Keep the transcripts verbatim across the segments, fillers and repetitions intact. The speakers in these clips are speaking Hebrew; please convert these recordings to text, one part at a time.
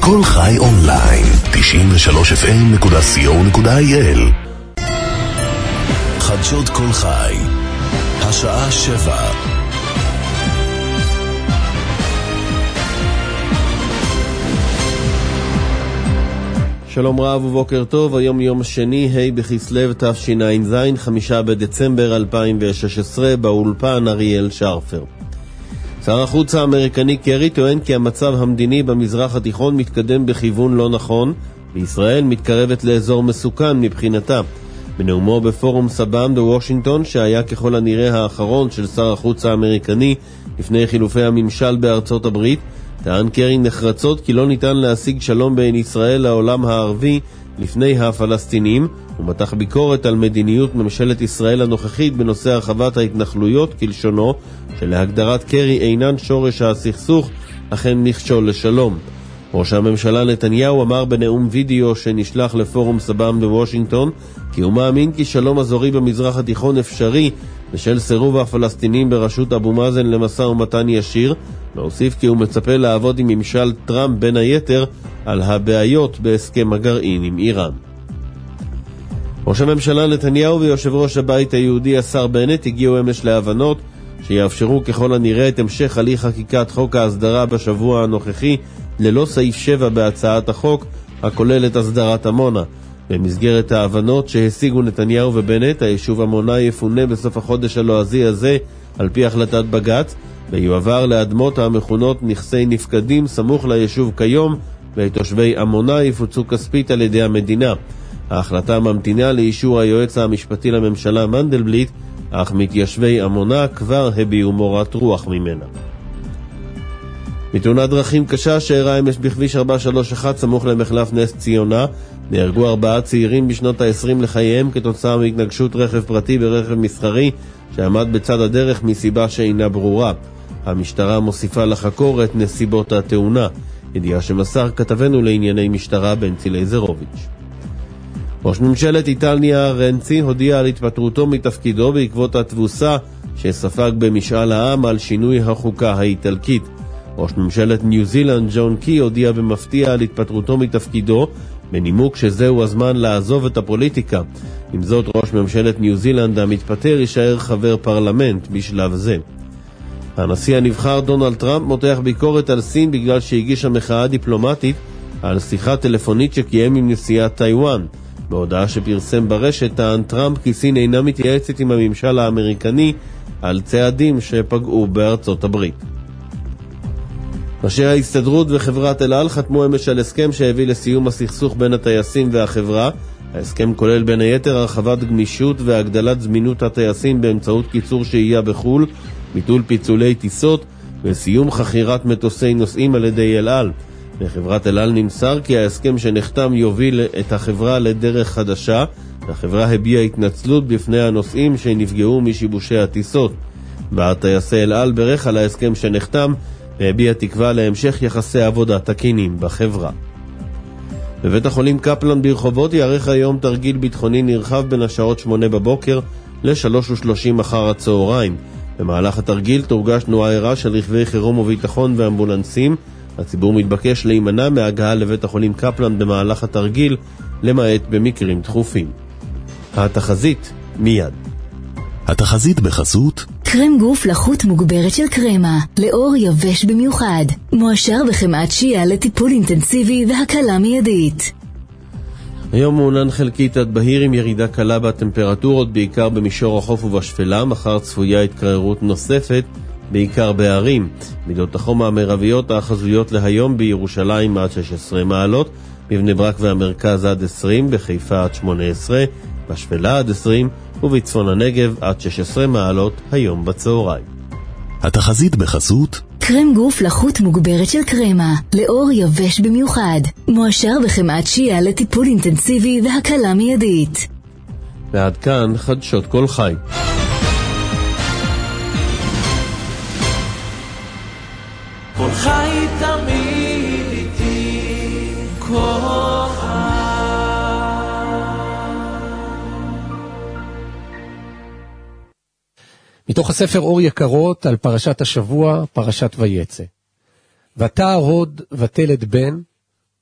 כל חי אונליין, תשעים ושלוש אף אם נקודה סי או נקודה איי אל. חדשות כל חי, השעה שבע. שלום רב ובוקר טוב, היום יום שני, ה' בכסלו תשע"ז, חמישה בדצמבר אלפיים ושש עשרה, באולפן אריאל שרפר. שר החוץ האמריקני קרי טוען כי המצב המדיני במזרח התיכון מתקדם בכיוון לא נכון, וישראל מתקרבת לאזור מסוכן מבחינתה. בנאומו בפורום סבאם בוושינגטון, שהיה ככל הנראה האחרון של שר החוץ האמריקני לפני חילופי הממשל בארצות הברית, טען קרי נחרצות כי לא ניתן להשיג שלום בין ישראל לעולם הערבי לפני הפלסטינים, ומתח ביקורת על מדיניות ממשלת ישראל הנוכחית בנושא הרחבת ההתנחלויות כלשונו, שלהגדרת קרי אינן שורש הסכסוך, אכן מכשול לשלום. ראש הממשלה נתניהו אמר בנאום וידאו שנשלח לפורום סבאם בוושינגטון כי הוא מאמין כי שלום אזורי במזרח התיכון אפשרי בשל סירוב הפלסטינים בראשות אבו מאזן למשא ומתן ישיר, להוסיף כי הוא מצפה לעבוד עם ממשל טראמפ בין היתר על הבעיות בהסכם הגרעין עם איראן. ראש הממשלה נתניהו ויושב ראש הבית היהודי השר בנט הגיעו אמש להבנות שיאפשרו ככל הנראה את המשך הליך חקיקת חוק ההסדרה בשבוע הנוכחי ללא סעיף שבע בהצעת החוק הכולל את הסדרת עמונה. במסגרת ההבנות שהשיגו נתניהו ובנט, היישוב עמונה יפונה בסוף החודש הלועזי הזה על פי החלטת בג"ץ ויועבר לאדמות המכונות נכסי נפקדים סמוך ליישוב כיום, ותושבי עמונה יפוצו כספית על ידי המדינה. ההחלטה ממתינה לאישור היועץ המשפטי לממשלה מנדלבליט, אך מתיישבי עמונה כבר הביעו מורת רוח ממנה. בתאונת דרכים קשה שאירעה אמש בכביש ארבע שלוש אחת סמוך למחלף נס ציונה, נהרגו ארבעה צעירים בשנות ה-עשרים לחייהם כתוצאה מהתנגשות רכב פרטי ברכב מסחרי שעמד בצד הדרך מסיבה שאינה ברורה. המשטרה מוסיפה לחקור את נסיבות התאונה. ידיעה שמסר כתבנו לענייני משטרה בנצי לייזרוביץ'. ראש ממשלת איטליה רנצי הודיע על התפטרותו מתפקידו בעקבות התבוסה שספג במשאל העם על שינוי החוקה האיטלקית. ראש ממשלת ניו זילנד ג'ון קי הודיע במפתיע על התפטרותו מתפקידו בנימוק שזהו הזמן לעזוב את הפוליטיקה. עם זאת, ראש ממשלת ניו זילנד המתפטר יישאר חבר פרלמנט בשלב זה. הנשיא הנבחר דונלד טראמפ מותח ביקורת על סין בגלל שהגישה מחאה דיפלומטית על שיחה טלפונית שקיים עם נשיאת טייוואן. בהודעה שפרסם ברשת טען טראמפ כי סין אינה מתייעצת עם הממשל האמריקני על צעדים שפגעו בארצות הברית. ראשי ההסתדרות וחברת אל על חתמו אמש על הסכם שהביא לסיום הסכסוך בין הטייסים והחברה. ההסכם כולל בין היתר הרחבת גמישות והגדלת זמינות הטייסים באמצעות קיצור שהייה בחול, ביטול פיצולי טיסות וסיום חכירת מטוסי נוסעים על ידי אל על. לחברת אל על נמסר כי ההסכם שנחתם יוביל את החברה לדרך חדשה. החברה הביעה התנצלות בפני הנוסעים שנפגעו משיבושי הטיסות. ועד טייסי אל על ברך על ההסכם שנחתם והביע תקווה להמשך יחסי עבודה תקינים בחברה. בבית החולים קפלן ברחובות יערך היום תרגיל ביטחוני נרחב בין השעות שמונה בבוקר ל-שלוש ושלושים אחר הצהריים. במהלך התרגיל תורגש תנועה ערה של רכבי חירום וביטחון ואמבולנסים. הציבור מתבקש להימנע מהגעה לבית החולים קפלן במהלך התרגיל, למעט במקרים דחופים. התחזית מיד. התחזית בחסות קרם גוף לחות מוגברת של קרמה, לאור יבש במיוחד, מועשר בחמאת שיעה לטיפול אינטנסיבי והקלה מיידית. היום מעונן חלקית עד בהיר עם ירידה קלה בטמפרטורות, בעיקר במישור החוף ובשפלה. מחר צפויה התקררות נוספת, בעיקר בערים. מידות החום המרביות האחזויות להיום בירושלים עד שש עשרה מעלות, בבני ברק והמרכז עד עשרים, בחיפה עד שמונה עשרה, בשפלה עד עשרים, ובצפון הנגב עד שש עשרה מעלות היום בצהריים. התחזית בחסות קרם גוף לחות מוגברת של קרמה, לאור יבש במיוחד, מועשר בחמאת שיעה לטיפול אינטנסיבי והקלה מיידית. ועד כאן חדשות כל חי. כל חי תמיד איתי, כל חי. מתוך הספר אור יקרות על פרשת השבוע, פרשת ויצא. ותער הוד ותלד בן,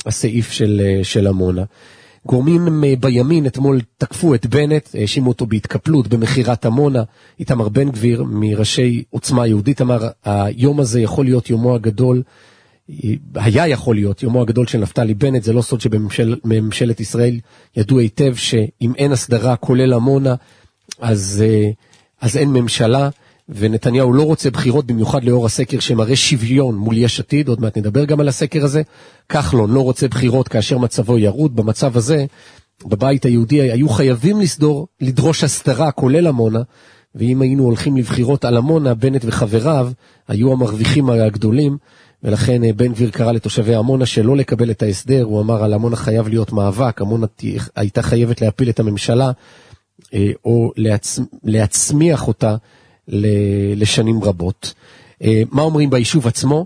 הסעיף של, של עמונה. גורמים בימין אתמול תקפו את בנט, האשימו אותו בהתקפלות במחירת עמונה. איתמר בן גביר מראשי עוצמה יהודית אמר, היום הזה יכול להיות יומו הגדול, היה יכול להיות יומו הגדול של נפתלי בנט. זה לא סוד שבממשלת ישראל ידעו היטב שאם אין הסדרה כולל עמונה, אז, אז אין ממשלה, ונתניהו לא רוצה בחירות, במיוחד לאור הסקר שמראה שוויון מול יש עתיד, עוד מעט נדבר גם על הסקר הזה. כחלון לא רוצה בחירות כאשר מצבו ירוד. במצב הזה, בבית היהודי היו חייבים לסדור, לדרוש הסדרה כולל עמונה, ואם היינו הולכים לבחירות על עמונה, בנט וחבריו היו המרוויחים הגדולים, ולכן בן גביר קרא לתושבי עמונה שלא לקבל את ההסדר. הוא אמר על עמונה חייב להיות מאבק, עמונה הייתה חייבת להפיל את הממשלה, או להצ... להצמיח אותה לשנים רבות. מה אומרים ביישוב עצמו?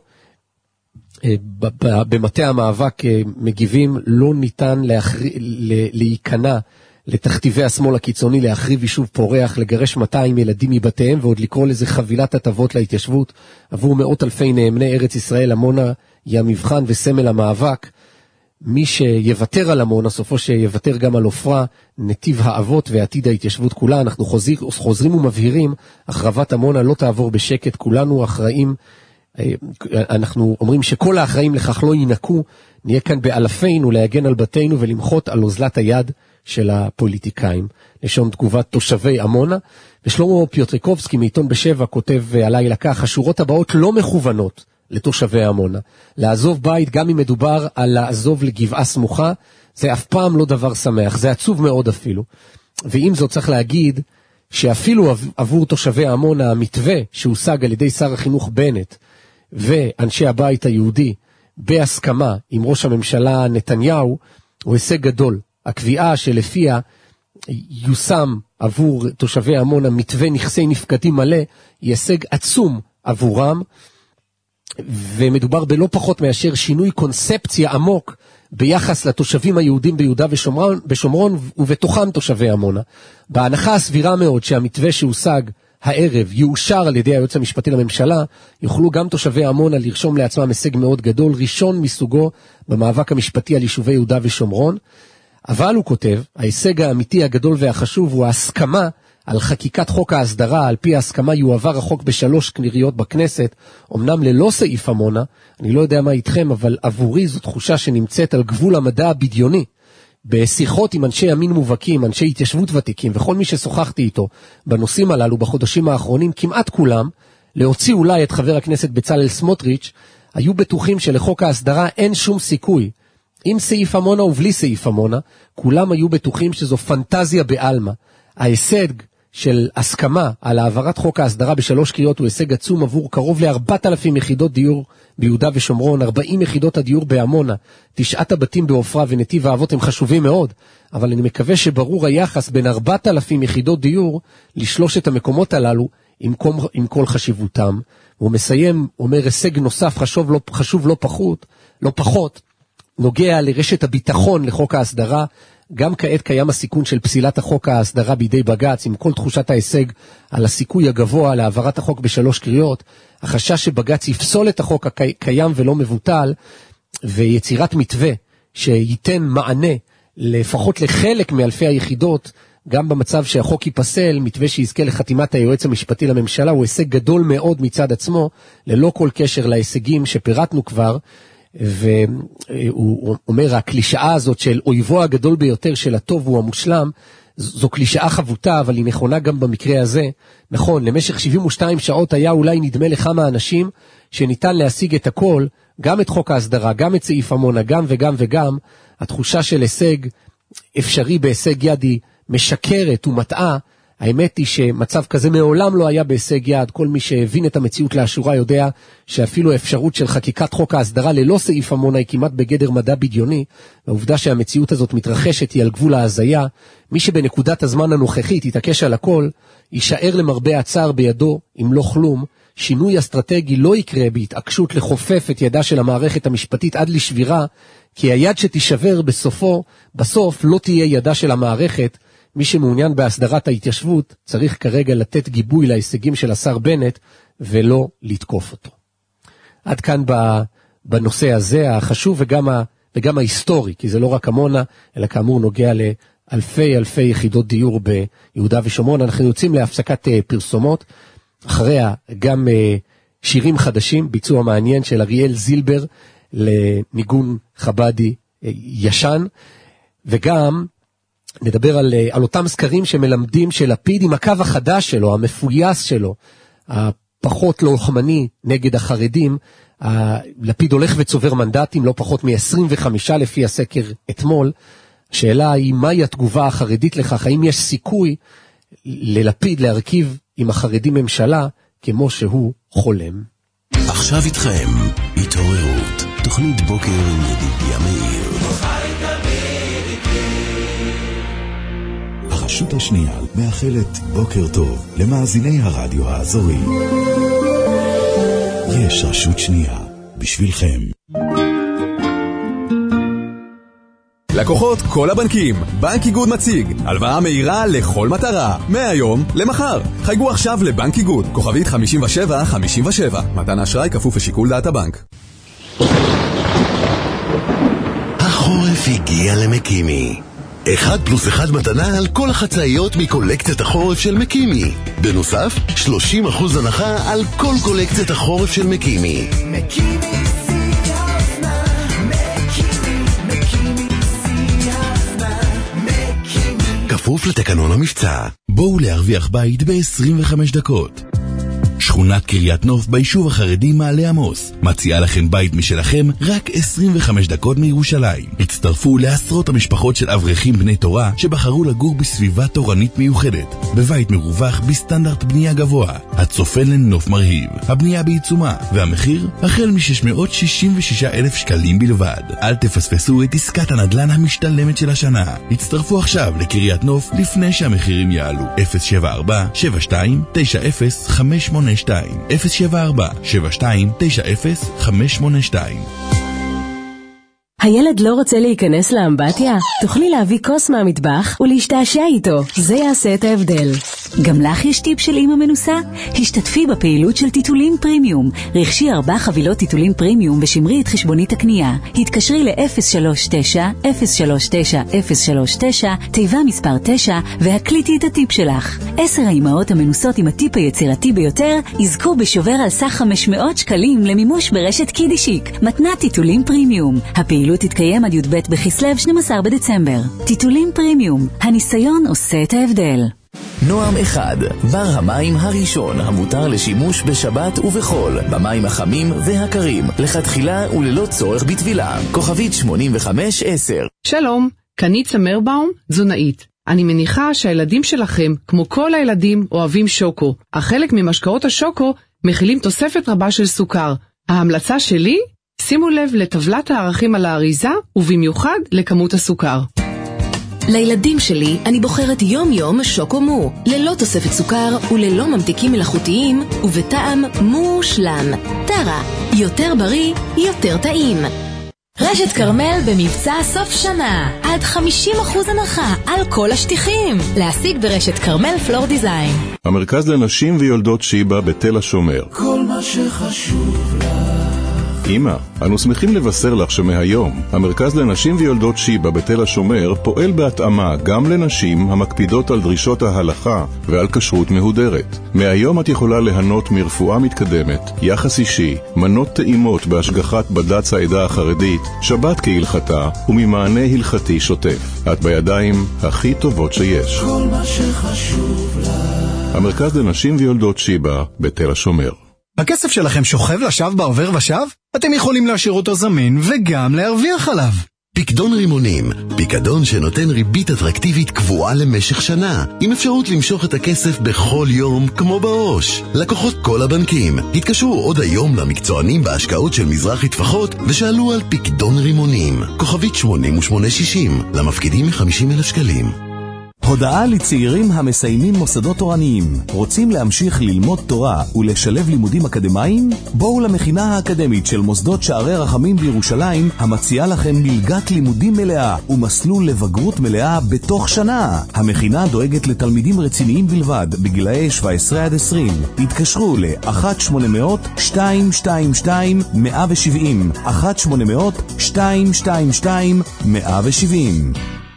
במטה המאבק מגיבים, לא ניתן להיכנע לתכתיבי השמאל הקיצוני, להחריב יישוב פורח, לגרש מאתיים ילדים מבתיהם, ועוד לקרוא לזה חבילת הטבות להתיישבות. עבור מאות אלפי נאמני ארץ ישראל, עמונה היא המבחן וסמל המאבק. מי שיוותר על עמונה, סופו שיוותר גם על עופרה, נתיב האבות ועתיד ההתיישבות כולה. אנחנו חוזרים, חוזרים ומבהירים, החרבת עמונה לא תעבור בשקט, כולנו אחראים, אנחנו אומרים שכל האחראים לכך לא ינקו, נהיה כאן באלפינו להגן על בתינו ולמחות על אוזלת היד של הפוליטיקאים. לשון תגובת תושבי עמונה. ושלמה פיוטרקובסקי מעיתון בשבע כותב הלילה כך, השורות הבאות לא מכוונות לתושבי עמונה. לעזוב בית, גם אם מדובר על לעזוב לגבעה סמוכה, זה אף פעם לא דבר שמח, זה עצוב מאוד אפילו. ועם זאת צריך להגיד, שאפילו עבור תושבי עמונה, המתווה שהושג על ידי שר החינוך בנט, ואנשי הבית היהודי, בהסכמה עם ראש הממשלה נתניהו, הוא הישג גדול. הקביעה שלפיה יושם עבור תושבי עמונה מתווה נכסי נפקדים מלא, היא הישג עצום עבורם, ומדובר בלא פחות מאשר שינוי קונספציה עמוק ביחס לתושבים היהודים ביהודה ושומרון, בשומרון ובתוכם תושבי עמונה. בהנחה הסבירה מאוד שהמתווה שהושג הערב יאושר על ידי היועץ המשפטי לממשלה, יוכלו גם תושבי עמונה לרשום לעצמם הישג מאוד גדול, ראשון מסוגו במאבק המשפטי על יישובי יהודה ושומרון. אבל הוא כותב, ההישג האמיתי הגדול והחשוב הוא ההסכמה על חקיקת חוק ההסדרה. על פי ההסכמה יועבר החוק בשלוש קריאות בכנסת, אמנם ללא סעיף עמונה. אני לא יודע מה איתכם, אבל עבורי זו תחושה שנמצאת על גבול המדע הבדיוני. בשיחות עם אנשי ימין מובהקים, אנשי התיישבות ותיקים, וכל מי ששוחחתי איתו בנושאים הללו בחודשים האחרונים, כמעט כולם, להוציא אולי את חבר הכנסת בצלאל סמוטריץ', היו בטוחים שלחוק ההסדרה אין שום סיכוי. עם סעיף עמונה ובלי סעיף עמונה, כולם היו בטוחים שזו פנטזיה בעלמה. ההישג של הסכמה על העברת חוק ההסדרה בשלוש קריאות הוא הישג עצום עבור קרוב ל-ארבעת אלפים יחידות דיור ביהודה ושומרון, ארבעים יחידות הדיור בעמונה, תשעת הבתים בעופרה ונתיב האבות הם חשובים מאוד, אבל אני מקווה שברור היחס בין ארבעת אלפים יחידות דיור לשלושת המקומות הללו עם כל, עם כל חשיבותם. הוא מסיים, אומר הישג נוסף חשוב לא, חשוב לא פחות, לא פחות, נוגע לרשת הביטחון לחוק ההסדרה. גם כעת קיים הסיכון של פסילת החוק ההסדרה בידי בג"ץ, עם כל תחושת ההישג על הסיכוי הגבוה להעברת החוק בשלוש קריאות, החשש שבג"ץ יפסול את החוק הקיים ולא מבוטל, ויצירת מתווה שייתן מענה לפחות לחלק מאלפי היחידות, גם במצב שהחוק ייפסל, מתווה שיזכה לחתימת היועץ המשפטי לממשלה, הוא הישג גדול מאוד מצד עצמו, ללא כל קשר להישגים שפירטנו כבר, והוא אומר, הקלישאה הזאת של אויבו הגדול ביותר של הטוב הוא המושלם, זו קלישאה חבוטה, אבל היא נכונה גם במקרה הזה. נכון, למשך שבעים ושתיים שעות היה אולי נדמה לכמה אנשים שניתן להשיג את הכל, גם את חוק ההסדרה, גם את סעיף עמונה, גם וגם וגם. התחושה של הישג אפשרי בהישג יד היא משקרת ומטעה. האמת היא שמצב כזה מעולם לא היה בהישג יד. כל מי שהבין את המציאות לאשורה יודע שאפילו האפשרות של חקיקת חוק ההסדרה ללא סעיף עמונה היא כמעט בגדר מדע בדיוני. והעובדה שהמציאות הזאת מתרחשת היא על גבול ההזיה. מי שבנקודת הזמן הנוכחית יתעקש על הכל, יישאר למרבה הצער בידו אם לא כלום. שינוי אסטרטגי לא יקרה בהתעקשות לחופף את ידה של המערכת המשפטית עד לשבירה, כי היד שתישבר בסופו, בסוף לא תהיה ידה של המערכת. מי שמעוניין בהסדרת ההתיישבות צריך כרגע לתת גיבוי להישגים של השר בנט ולא לתקוף אותו. עד כאן בנושא הזה החשוב וגם, ה, וגם ההיסטורי, כי זה לא רק עמונה, אלא כאמור נוגע לאלפי אלפי יחידות דיור ביהודה ושומרון. אנחנו יוצאים להפסקת פרסומות, אחריה גם שירים חדשים, ביצוע מעניין של אריאל זילבר לניגון חבדי ישן, וגם נדבר על, על אותם סקרים שמלמדים שלפיד עם הקו החדש שלו, המפויס שלו, הפחות לוחמני נגד החרדים, לפיד הולך וצובר מנדטים, לא פחות מ-עשרים וחמישה לפי הסקר אתמול. השאלה היא, מהי התגובה החרדית לכך? האם יש סיכוי ללפיד להרכיב עם החרדים ממשלה כמו שהוא חולם? עכשיו איתכם, התעוררות, תוכנית בוקר עם ידידיה מאיר. הרשות השנייה מאחלת בוקר טוב למאזיני הרדיו האזורי. יש רשות שנייה בשבילכם. לקוחות כל הבנקים, בנק איגוד מציג הלוואה מהירה לכל מטרה, מהיום למחר. חייגו עכשיו לבנק איגוד, כוכבית חמישים ושבע חמישים ושבע. מתן האשראי כפוף לשיקול דעת הבנק. החורף הגיע למקימי. אחד פלוס אחד מתנה על כל החצאיות מקולקציית החורף של מקימי. בנוסף, שלושים אחוז הנחה על כל קולקציית החורף של מקימי. מקימי סייפנה, מקימי, מקימי סייפנה, מקימי. כפוף לתקנון המבצע. בואו להרוויח בית ב-עשרים וחמש דקות. שכונת קריית נוף ביישוב החרדי מעלה עמוס מציעה לכם בית משלכם רק עשרים וחמש דקות מירושלים. הצטרפו לעשרות המשפחות של אברכים בני תורה שבחרו לגור בסביבה תורנית מיוחדת, בבית מרווח בסטנדרט בנייה גבוה, הצופן לנוף מרהיב. הבנייה בעיצומה והמחיר החל מ-שש מאות שישים ושישה אלף שקלים בלבד. אל תפספסו את עסקת הנדל"ן המשתלמת של השנה. הצטרפו עכשיו לקריית נוף לפני שהמחירים יעלו. אפס שבע ארבע שבע שתיים תשע אפס חמש שמונה שתיים אפס שבע ארבע שבע שתיים תשע אפס חמש שמונה שתיים. הילד לא רוצה להיכנס לאמבטיה? תוכלי להביא כוס מהמטבח ולהשתעשע איתו. זה יעשה את ההבדל. גם לך יש טיפ של אמא מנוסה? השתתפי בפעילות של טיטולים פרימיום. רכשי ארבע חבילות טיטולים פרימיום ושמרי את חשבונית הקנייה. התקשרי ל-אפס שלוש תשע אפס שלוש תשע אפס שלוש תשע, תיבה מספר תשע, והקליטי את הטיפ שלך. עשר האימהות המנוסות עם הטיפ היצירתי ביותר יזכו בשובר על סך חמש מאות שקלים למימוש ברשת קידישיק. מתנת טיטולים פרימיום. הפעילות תתקיים עד י"ב בכסלו שנים עשר בדצמבר. טיטולים פרימיום. הניסיון עושה את ההבדל. נועם אחד, בר המים הראשון המותר לשימוש בשבת ובחול, במים החמים והקרים, לכתחילה וללא צורך בטבילה. כוכבית שמונים וחמש עשר. שלום, קניצה מרבאום, תזונאית. אני מניחה שהילדים שלכם, כמו כל הילדים, אוהבים שוקו. החלק ממשקאות השוקו מכילים תוספת רבה של סוכר. ההמלצה שלי? שימו לב לטבלת הערכים על האריזה, ובמיוחד לכמות הסוכר. לילדים שלי אני בוחרת יום יום שוקו מו, ללא תוספת סוכר וללא ממתיקים מלאכותיים, ובטעם מושלם. טרה, יותר בריא, יותר טעים. רשת קרמל במבצע סוף שנה, עד חמישים אחוז הנחה על כל השטיחים. להשיג ברשת קרמל פלור דיזיין. המרכז לנשים ויולדות שיבה בתל השומר. כל מה שחשוב לך. אמא, אנו שמחים לבשר לך שמהיום המרכז לנשים ויולדות שיבה בתל השומר פועל בהתאמה גם לנשים המקפידות על דרישות ההלכה ועל כשרות מהודרת. מהיום את יכולה ליהנות מרפואה מתקדמת, יחס אישי, מנות טעימות בהשגחת בד"ץ העדה החרדית, שבת כהלכתה וממענה הלכתי שוטף. את בידיים הכי טובות שיש. כל מה שחשוב לך. המרכז לנשים ויולדות שיבה בתל השומר. הכסף שלכם שוכב לשווא בעובר ושב? אתם יכולים להשאיר אותו זמין וגם להרוויח עליו. פיקדון רימונים, פיקדון שנותן ריבית אטרקטיבית קבועה למשך שנה, עם אפשרות למשוך את הכסף בכל יום כמו בראש. לקוחות כל הבנקים, התקשרו עוד היום למקצוענים בהשקעות של מזרחי טפחות ושאלו על פיקדון רימונים. כוכבית שמונים ושמונה שישים, למפקידים מ-חמישים אלף שקלים. הודעה לצעירים המסיימים מוסדות תורניים. רוצים להמשיך ללמוד תורה ולשלב לימודים אקדמיים? בואו למכינה האקדמית של מוסדות שערי רחמים בירושלים, המציעה לכם מלגת לימודים מלאה ומסלול לבגרות מלאה בתוך שנה. המכינה דואגת לתלמידים רציניים בלבד בגילאי שבע עשרה עד עשרים. התקשרו ל-אחת שמונה מאות שתיים שתיים שתיים מאה ושבעים אחת שמונה מאות שתיים שתיים שתיים מאה ושבעים.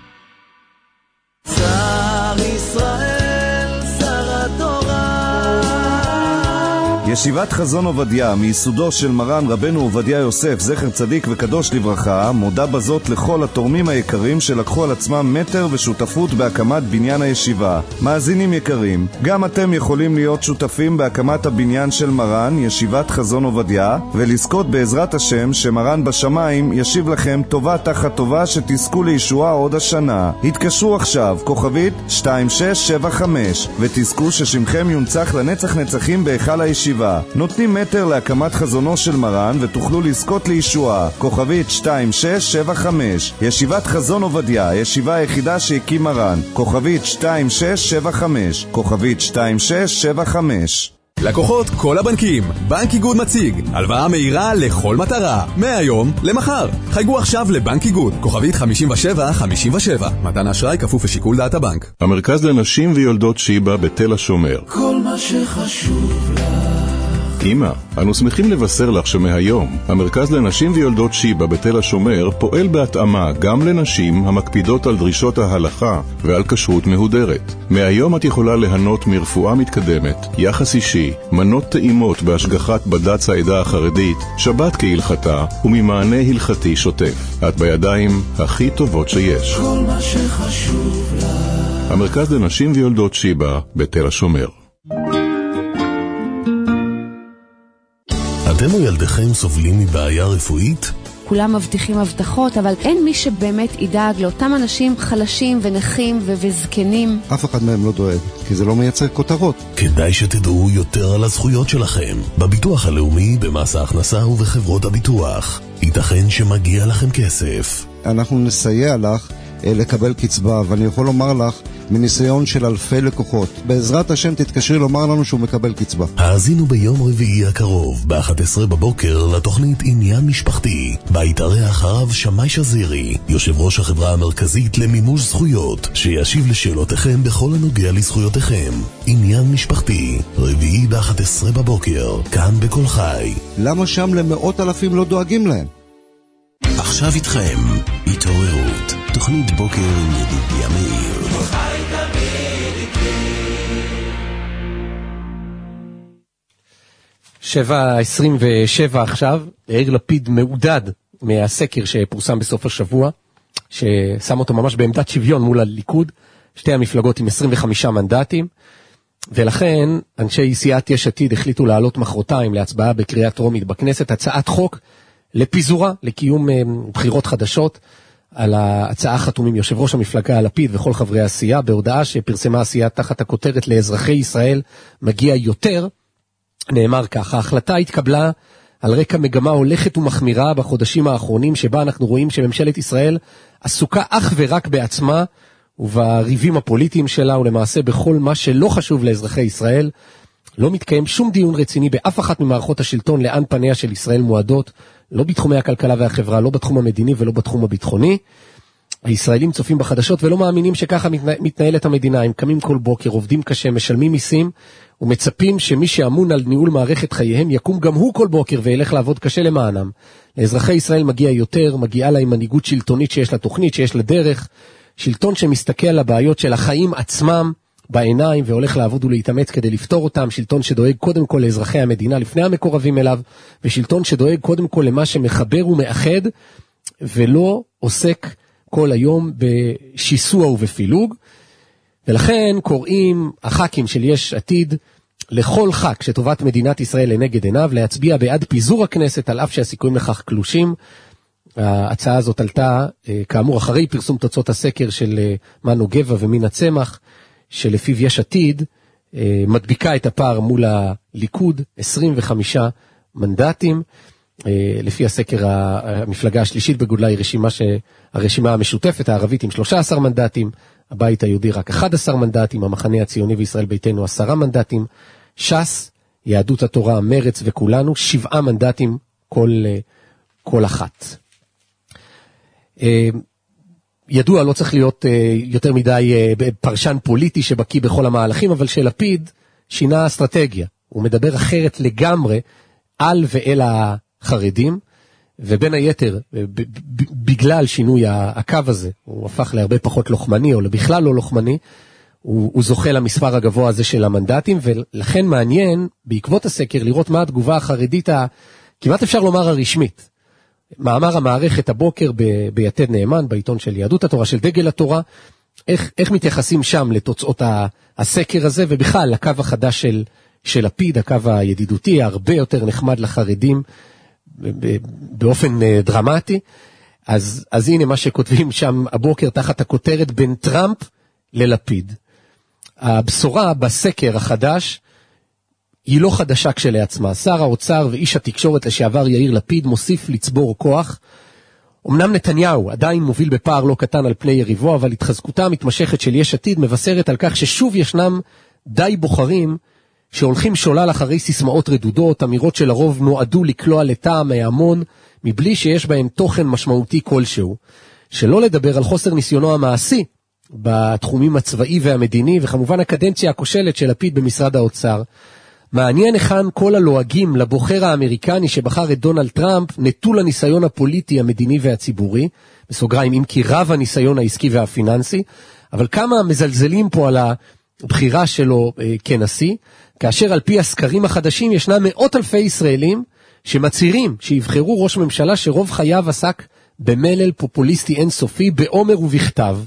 שר ישראל, שר התורה. ישיבת חזון עובדיה, מיסודו של מרן רבנו עובדיה יוסף, זכר צדיק וקדוש לברכה, מודה בזאת לכל התורמים היקרים שלקחו על עצמם מטר ושותפות בהקמת בניין הישיבה. מאזינים יקרים, גם אתם יכולים להיות שותפים בהקמת הבניין של מרן, ישיבת חזון עובדיה, ולזכות בעזרת השם שמרן בשמיים ישיב לכם טובה תחת טובה, שתזכו לישועה עוד השנה. התקשרו עכשיו, כוכבית שתיים שש שבע חמש, ותזכו ששמכם יונצח לנצח נצחים בהיכל הישיבה. נותנים מטר להקמת חזונו של מרן ותוכלו לזכות לישועה. כוכבית שתיים שש שבע חמש, ישיבת חזון עובדיה, הישיבה היחידה שהקים מרן. כוכבית שתיים שש שבע חמש, כוכבית שתיים שש שבע חמש. לקוחות כל הבנקים, בנק איגוד מציג הלוואה מהירה לכל מטרה, מהיום למחר. חייגו עכשיו לבנק איגוד, כוכבית חמישים ושבע חמישים ושבע. מתן אשראי כפוף לשיקול דעת הבנק. המרכז לנשים ויולדות שיבא בתל השומר. כל מה שחשוב לך. אמא, אנו שמחים לבשר לך שמהיום המרכז לנשים ויולדות שיבא בתל השומר פועל בהתאמה גם לנשים המקפידות על דרישות ההלכה ועל כשרות מהודרת. מהיום את יכולה ליהנות מרפואה מתקדמת, יחס אישי, מנות טעימות בהשגחת בד"ץ העדה החרדית, שבת כהלכתה וממענה הלכתי שוטף. את בידיים הכי טובות שיש. כל מה שחשוב לך. המרכז לנשים ויולדות שיבא בתל השומר. אתם או ילדיכם סובלים מבעיה רפואית? כולם מבטיחים הבטחות, אבל אין מי שבאמת ידאג לאותם אנשים חלשים ונכים ו- וזקנים. אף אחד מהם לא דואג, כי זה לא מייצר כותרות. כדאי שתדעו יותר על הזכויות שלכם, בביטוח הלאומי, במס ההכנסה ובחברות הביטוח. ייתכן שמגיע לכם כסף. אנחנו נסייע לך לקבל קצבה, ואני יכול לומר לך מניסיון של אלפי לקוחות, בעזרת השם תתקשרי לומר לנו שהוא מקבל קצבה. האזינו ביום רביעי הקרוב ב-אחת עשרה בבוקר לתוכנית עניין משפחתי, בה יתארח הרב שמאי שזירי, יושב ראש החברה המרכזית למימוש זכויות, שישיב לשאלותיכם בכל הנוגע לזכויותיכם. עניין משפחתי, רביעי ב-אחת עשרה בבוקר, כאן בכל חי. למה שם למאות אלפים לא דואגים להם? עכשיו איתכם התעוררות, תוכנית בוקר עם ידידיה מאיר. שבע עשרים ושבע עכשיו, יאיר לפיד מעודד מהסקר שפורסם בסוף השבוע, ששם אותו ממש בעמדת שוויון מול הליכוד, שתי המפלגות עם עשרים וחמישה מנדטים, ולכן אנשי סיעת יש עתיד החליטו לעלות מחרתיים להצבעה בקריאה טרומית בכנסת, הצעת חוק לפיזורה, לקיום בחירות חדשות. על ההצעה חתומים יושב ראש המפלגה לפיד וכל חברי הסיעה, בהודעה שפרסמה הסיעה תחת הכותרת לאזרחי ישראל מגיע יותר, נאמר כך: ההחלטה התקבלה על רקע מגמה הולכת ומחמירה בחודשים האחרונים, שבה אנחנו רואים שממשלת ישראל עסוקה אך ורק בעצמה ובריבים הפוליטיים שלה, ולמעשה בכל מה שלא חשוב לאזרחי ישראל. לא מתקיים שום דיון רציני באף אחת ממערכות השלטון לאן פניה של ישראל מועדות, לא בתחומי הכלכלה והחברה, לא בתחום המדיני ולא בתחום הביטחוני. הישראלים צופים בחדשות ולא מאמינים שככה מתנהלת המדינה. הם קמים כל בוקר, עובדים קשה, משלמים מיסים, ומצפים שמי שאמון על ניהול מערכת חייהם יקום גם הוא כל בוקר וילך לעבוד קשה למענם. לאזרחי ישראל מגיע יותר, מגיעה להם מנהיגות שלטונית שיש לה תוכנית, שיש לה דרך, שלטון שמסתכל על הבעיות של החיים עצמם בעיניים והולך לעבוד ולהתאמץ כדי לפתור אותם, שלטון שדואג קודם כל לאזרחי המדינה לפני המקורבים אליו, ושלטון שדואג קודם כל למה שמחבר ומאחד, ולא עוסק כל היום בשיסוע ובפילוג. ולכן קוראים הח"כים של יש עתיד לכל ח"כ שטובת מדינת ישראל לנגד עיניו להצביע בעד פיזור הכנסת, על אף שהסיכויים לכך קלושים. ההצעה הזאת עלתה כאמור אחרי פרסום תוצאות הסקר של מנו גבע ומינה צמח, שלפיו יש עתיד מדביקה את הפער מול הליכוד, עשרים וחמישה מנדטים. לפי הסקר המפלגה השלישית בגודלה היא רשימה, הרשימה המשותפת הערבית עם שלושה עשר מנדטים, הבית היהודי רק אחד עשר מנדטים, המחנה הציוני וישראל ביתנו עשרה מנדטים, ש"ס, יהדות התורה, מרץ וכולנו, שבעה מנדטים כל, כל אחת. ידוע, לא צריך להיות יותר מדי פרשן פוליטי שבקיא בכל המהלכים, אבל שלפיד שינה אסטרטגיה. הוא מדבר אחרת לגמרי על ואל החרדים, ובין היתר, בגלל שינוי הקו הזה, הוא הפך להרבה פחות לוחמני, או בכלל לא לוחמני, הוא, הוא זוכה למספר הגבוה הזה של המנדטים, ולכן מעניין, בעקבות הסקר, לראות מה התגובה החרדית, כמעט אפשר לומר הרשמית. מאמר המערכת הבוקר ב- ביתד נאמן, בעיתון של יהדות התורה, של דגל התורה, איך, איך מתייחסים שם לתוצאות הסקר הזה, ובכלל לקו החדש של, של לפיד, הקו הידידותי, הרבה יותר נחמד לחרדים, באופן דרמטי. אז, אז הנה מה שכותבים שם הבוקר תחת הכותרת בין טראמפ ללפיד. הבשורה בסקר החדש היא לא חדשה כשלעצמה. שר האוצר ואיש התקשורת לשעבר יאיר לפיד מוסיף לצבור כוח. אמנם נתניהו עדיין מוביל בפער לא קטן על פני יריבו, אבל התחזקותה המתמשכת של יש עתיד מבשרת על כך ששוב ישנם די בוחרים שהולכים שולל אחרי סיסמאות רדודות, אמירות שלרוב נועדו לקלוע לטעם מהמון, מבלי שיש בהם תוכן משמעותי כלשהו. שלא לדבר על חוסר ניסיונו המעשי בתחומים הצבאי והמדיני, וכמובן הקדנציה הכושלת של לפיד במשרד האוצר. מעניין היכן כל הלועגים לבוחר האמריקני שבחר את דונלד טראמפ נטול הניסיון הפוליטי, המדיני והציבורי, בסוגריים אם כי רב הניסיון העסקי והפיננסי, אבל כמה מזלזלים פה על הבחירה שלו אה, כנשיא, כאשר על פי הסקרים החדשים ישנם מאות אלפי ישראלים שמצהירים שיבחרו ראש ממשלה שרוב חייו עסק במלל פופוליסטי אינסופי, בעומר ובכתב.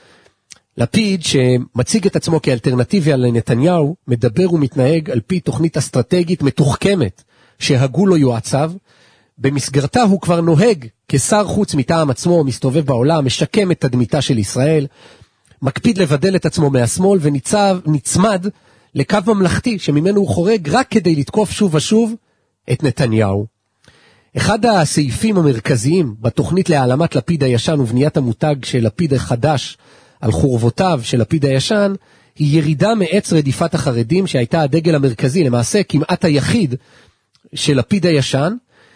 לפיד, שמציג את עצמו כאלטרנטיביה לנתניהו, מדבר ומתנהג על פי תוכנית אסטרטגית מתוחכמת שהגו לו יועציו. במסגרתה הוא כבר נוהג כשר חוץ מטעם עצמו, מסתובב בעולם, משקם את תדמיתה של ישראל, מקפיד לבדל את עצמו מהשמאל וניצב, נצמד לקו ממלכתי שממנו הוא חורג רק כדי לתקוף שוב ושוב את נתניהו. אחד הסעיפים המרכזיים בתוכנית להעלמת לפיד הישן ובניית המותג של לפיד החדש על חורבותיו של לפיד הישן, היא ירידה מעץ רדיפת החרדים שהייתה הדגל המרכזי, למעשה כמעט היחיד של לפיד הישן,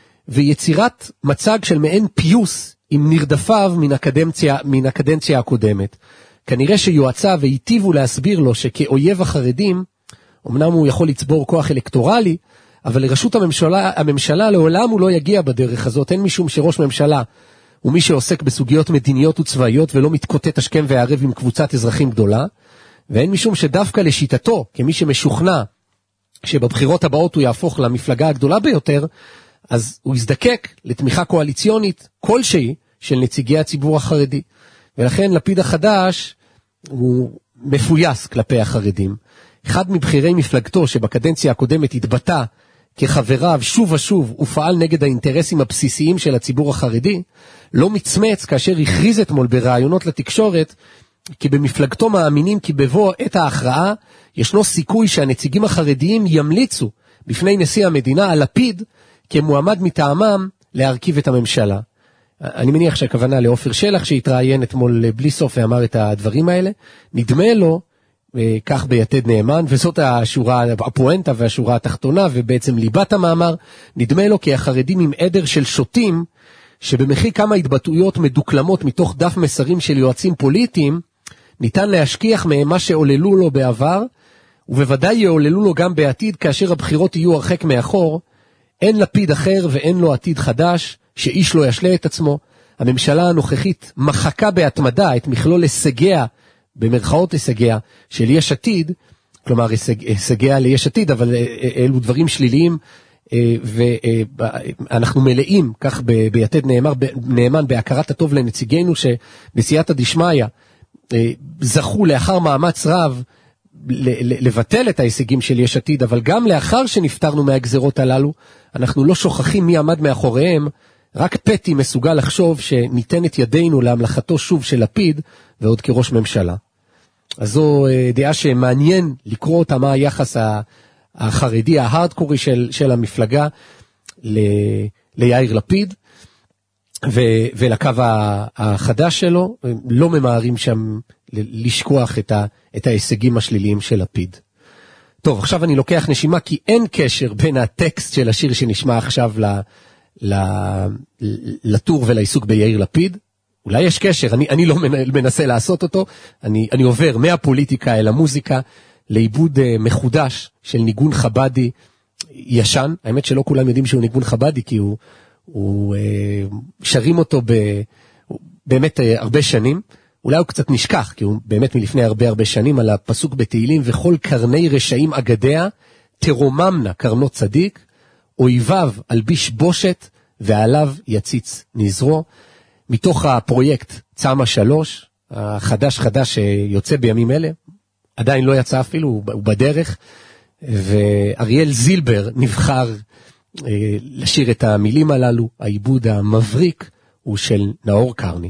ויצירת מצג של מעין פיוס עם נרדפיו מן הקדנציה, מן הקדנציה הקודמת. כנראה שיועציו היטיבו להסביר לו שכאויב החרדים, אמנם הוא יכול לצבור כוח אלקטורלי, אבל לראשות הממשלה, הממשלה לעולם הוא לא יגיע בדרך הזאת, אין משום שראש ממשלה הוא מי שעוסק בסוגיות מדיניות וצבאיות ולא מתקוטט השכם והערב עם קבוצת אזרחים גדולה, ואין משום שדווקא לשיטתו, כמי שמשוכנע שבבחירות הבאות הוא יהפוך למפלגה הגדולה ביותר, אז הוא יזדקק לתמיכה קואליציונית כלשהי של נציגי הציבור החרדי. ולכן לפיד החדש הוא מפויס כלפי החרדים. אחד מבחירי מפלגתו שבקדנציה הקודמת התבטא כחבריו שוב ושוב ופעל נגד האינטרסים הבסיסיים של הציבור החרדי, לא מצמץ כאשר הכריז אתמול ברעיונות לתקשורת, כי במפלגתו מאמינים כי בבוא עת ההכרעה, ישנו סיכוי שהנציגים החרדיים ימליצו בפני נשיא המדינה על לפיד, כמועמד מטעמם להרכיב את הממשלה. אני מניח שהכוונה לאופיר שלח שהתראיין אתמול בלי סוף ואמר את הדברים האלה, נדמה לו, כך ביתד נאמן, וזאת השורה, הפואנטה והשורה התחתונה, ובעצם ליבת המאמר, נדמה לו כי החרדים עם עדר של שוטים, שבמחי כמה התבטאויות מדוקלמות מתוך דף מסרים של יועצים פוליטיים, ניתן להשכיח מהם מה שעוללו לו בעבר, ובוודאי יעוללו לו גם בעתיד, כאשר הבחירות יהיו הרחק מאחור. אין לפיד אחר ואין לו עתיד חדש, שאיש לא ישלה את עצמו. הממשלה הנוכחית מחקה בהתמדה את מכלול הישגיה, במרכאות הישגיה, של יש עתיד, כלומר הישגיה ליש עתיד, אבל אלו דברים שליליים, ואנחנו מלאים, כך ביתד נאמר, נאמן בהכרת הטוב לנציגינו, שבסייעתא דשמיא זכו לאחר מאמץ רב לבטל את ההישגים של יש עתיד, אבל גם לאחר שנפטרנו מהגזרות הללו, אנחנו לא שוכחים מי עמד מאחוריהם. רק פטי מסוגל לחשוב שניתן את ידינו להמלכתו שוב של לפיד, ועוד כראש ממשלה. אז זו דעה שמעניין לקרוא אותה, מה היחס החרדי, ההארדקורי של, של המפלגה ל, ליאיר לפיד, ו, ולקו החדש שלו. לא ממהרים שם לשכוח את, ה, את ההישגים השליליים של לפיד. טוב, עכשיו אני לוקח נשימה, כי אין קשר בין הטקסט של השיר שנשמע עכשיו ל, ל, לטור ולעיסוק ביאיר לפיד. אולי יש קשר, אני, אני לא מנסה לעשות אותו, אני, אני עובר מהפוליטיקה אל המוזיקה, לעיבוד uh, מחודש של ניגון חבדי ישן. האמת שלא כולם יודעים שהוא ניגון חבדי, כי הוא, הוא uh, שרים אותו ב, באמת uh, הרבה שנים. אולי הוא קצת נשכח, כי הוא באמת מלפני הרבה הרבה שנים, על הפסוק בתהילים, וכל קרני רשעים אגדיה, תרוממנה קרנות צדיק, אויביו אלביש בושת, ועליו יציץ נזרו. מתוך הפרויקט צמה שלוש, החדש חדש שיוצא בימים אלה, עדיין לא יצא אפילו, הוא בדרך, ואריאל זילבר נבחר אה, לשיר את המילים הללו. העיבוד המבריק הוא של נאור קרני.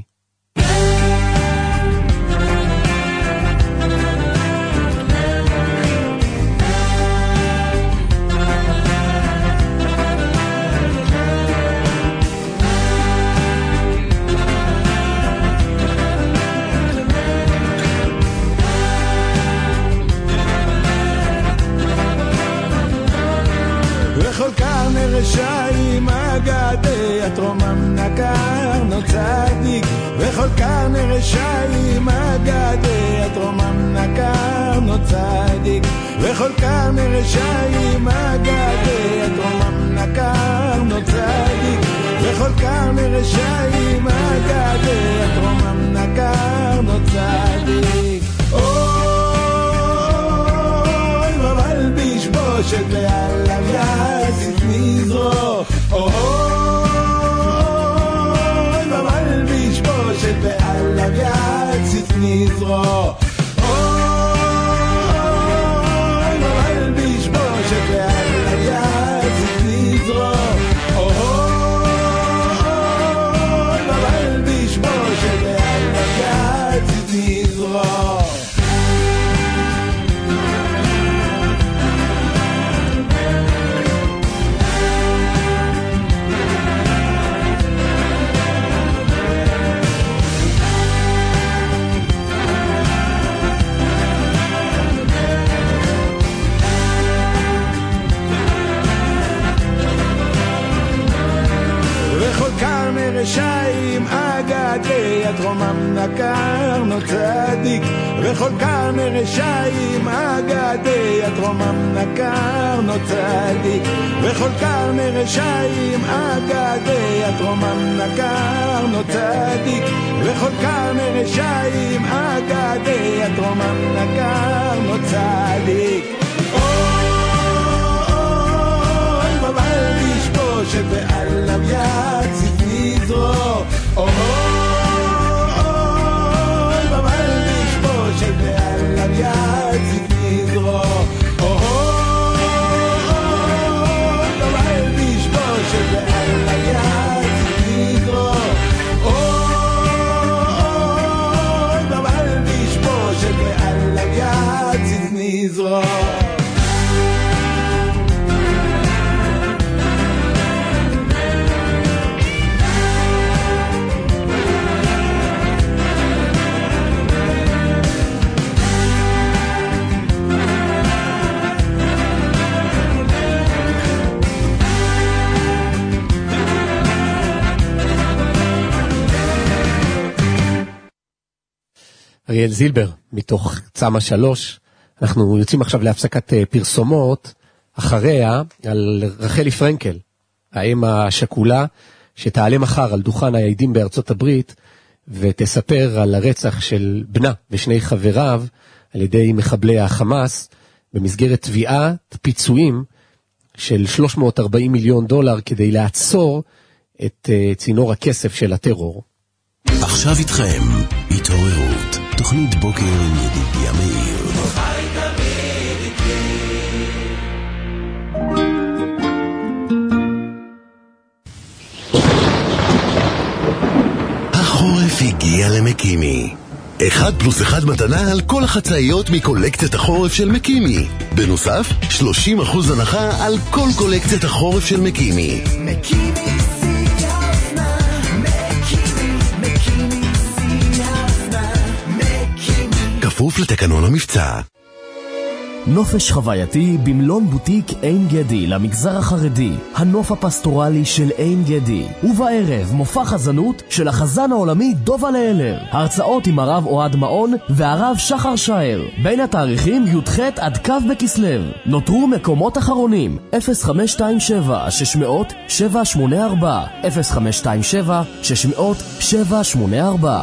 רשעים אגדי התרומם נקרנו צדיק וכל קרני רשעים אגדי התרומם נקרנו צדיק וכל קרני רשעים אגדי התרומם נקרנו צדיק וכל קרני רשעים אגדי התרומם נקרנו צדיק אוי אבל בשבושת ועליו יזית נזרו אוי אבל בשבושת ועליו יזית נזרו אוי אבל בשבושת ועליו יזית נזרו אוי אבל בשבושת ועליו יזית נזרו רשעים אגדי התרומם נקרנו צדיק וכל קרני רשעים אגדי התרומם נקרנו צדיק וכל קרני רשעים אגדי התרומם נקרנו צדיק וכל קרני רשעים אגדי התרומם נקרנו צדיק אוי אבל לשבושת ועליו יציץ נזרו אוי אבל לשבושת ועליו יציץ נזרו אוי אבל לשבושת ועליו יציץ נזרו אוי אבל לשבושת ועליו יציץ נזרו אריאל זילבר, מתוך צמה שלוש. אנחנו יוצאים עכשיו להפסקת פרסומות, אחריה על רחלי פרנקל, האם השכולה, שתעלה מחר על דוכן העדים בארצות הברית, ותספר על הרצח של בנה ושני חבריו, על ידי מחבלי החמאס, במסגרת תביעת פיצויים של שלוש מאות וארבעים מיליון דולר, כדי לעצור את צינור הכסף של הטרור. עכשיו איתכם, התעוררות, תוכנית בוקר עם ידידיה מאיר. החורף הגיע למקימי. אחד פלוס אחד מתנה על כל החצאיות מקולקציית החורף של מקימי. בנוסף, שלושים אחוז הנחה על כל קולקציית החורף של מקימי. מקימי בכפוף לתקנון המבצע. נופש חווייתי במלון בוטיק עין גדי למגזר החרדי, הנוף הפסטורלי של עין גדי, ובערב מופע חזנות של החזן העולמי דובה לאלר, הרצאות עם הרב אוהד מאון והרב שחר שער, בין התאריכים י"ח עד כ' בכסלו. נותרו מקומות אחרונים. אפס חמש שתיים שבע שש מאות שבע שמונה ארבע, אפס חמש שתיים שבע שש מאות שבע שמונה ארבע.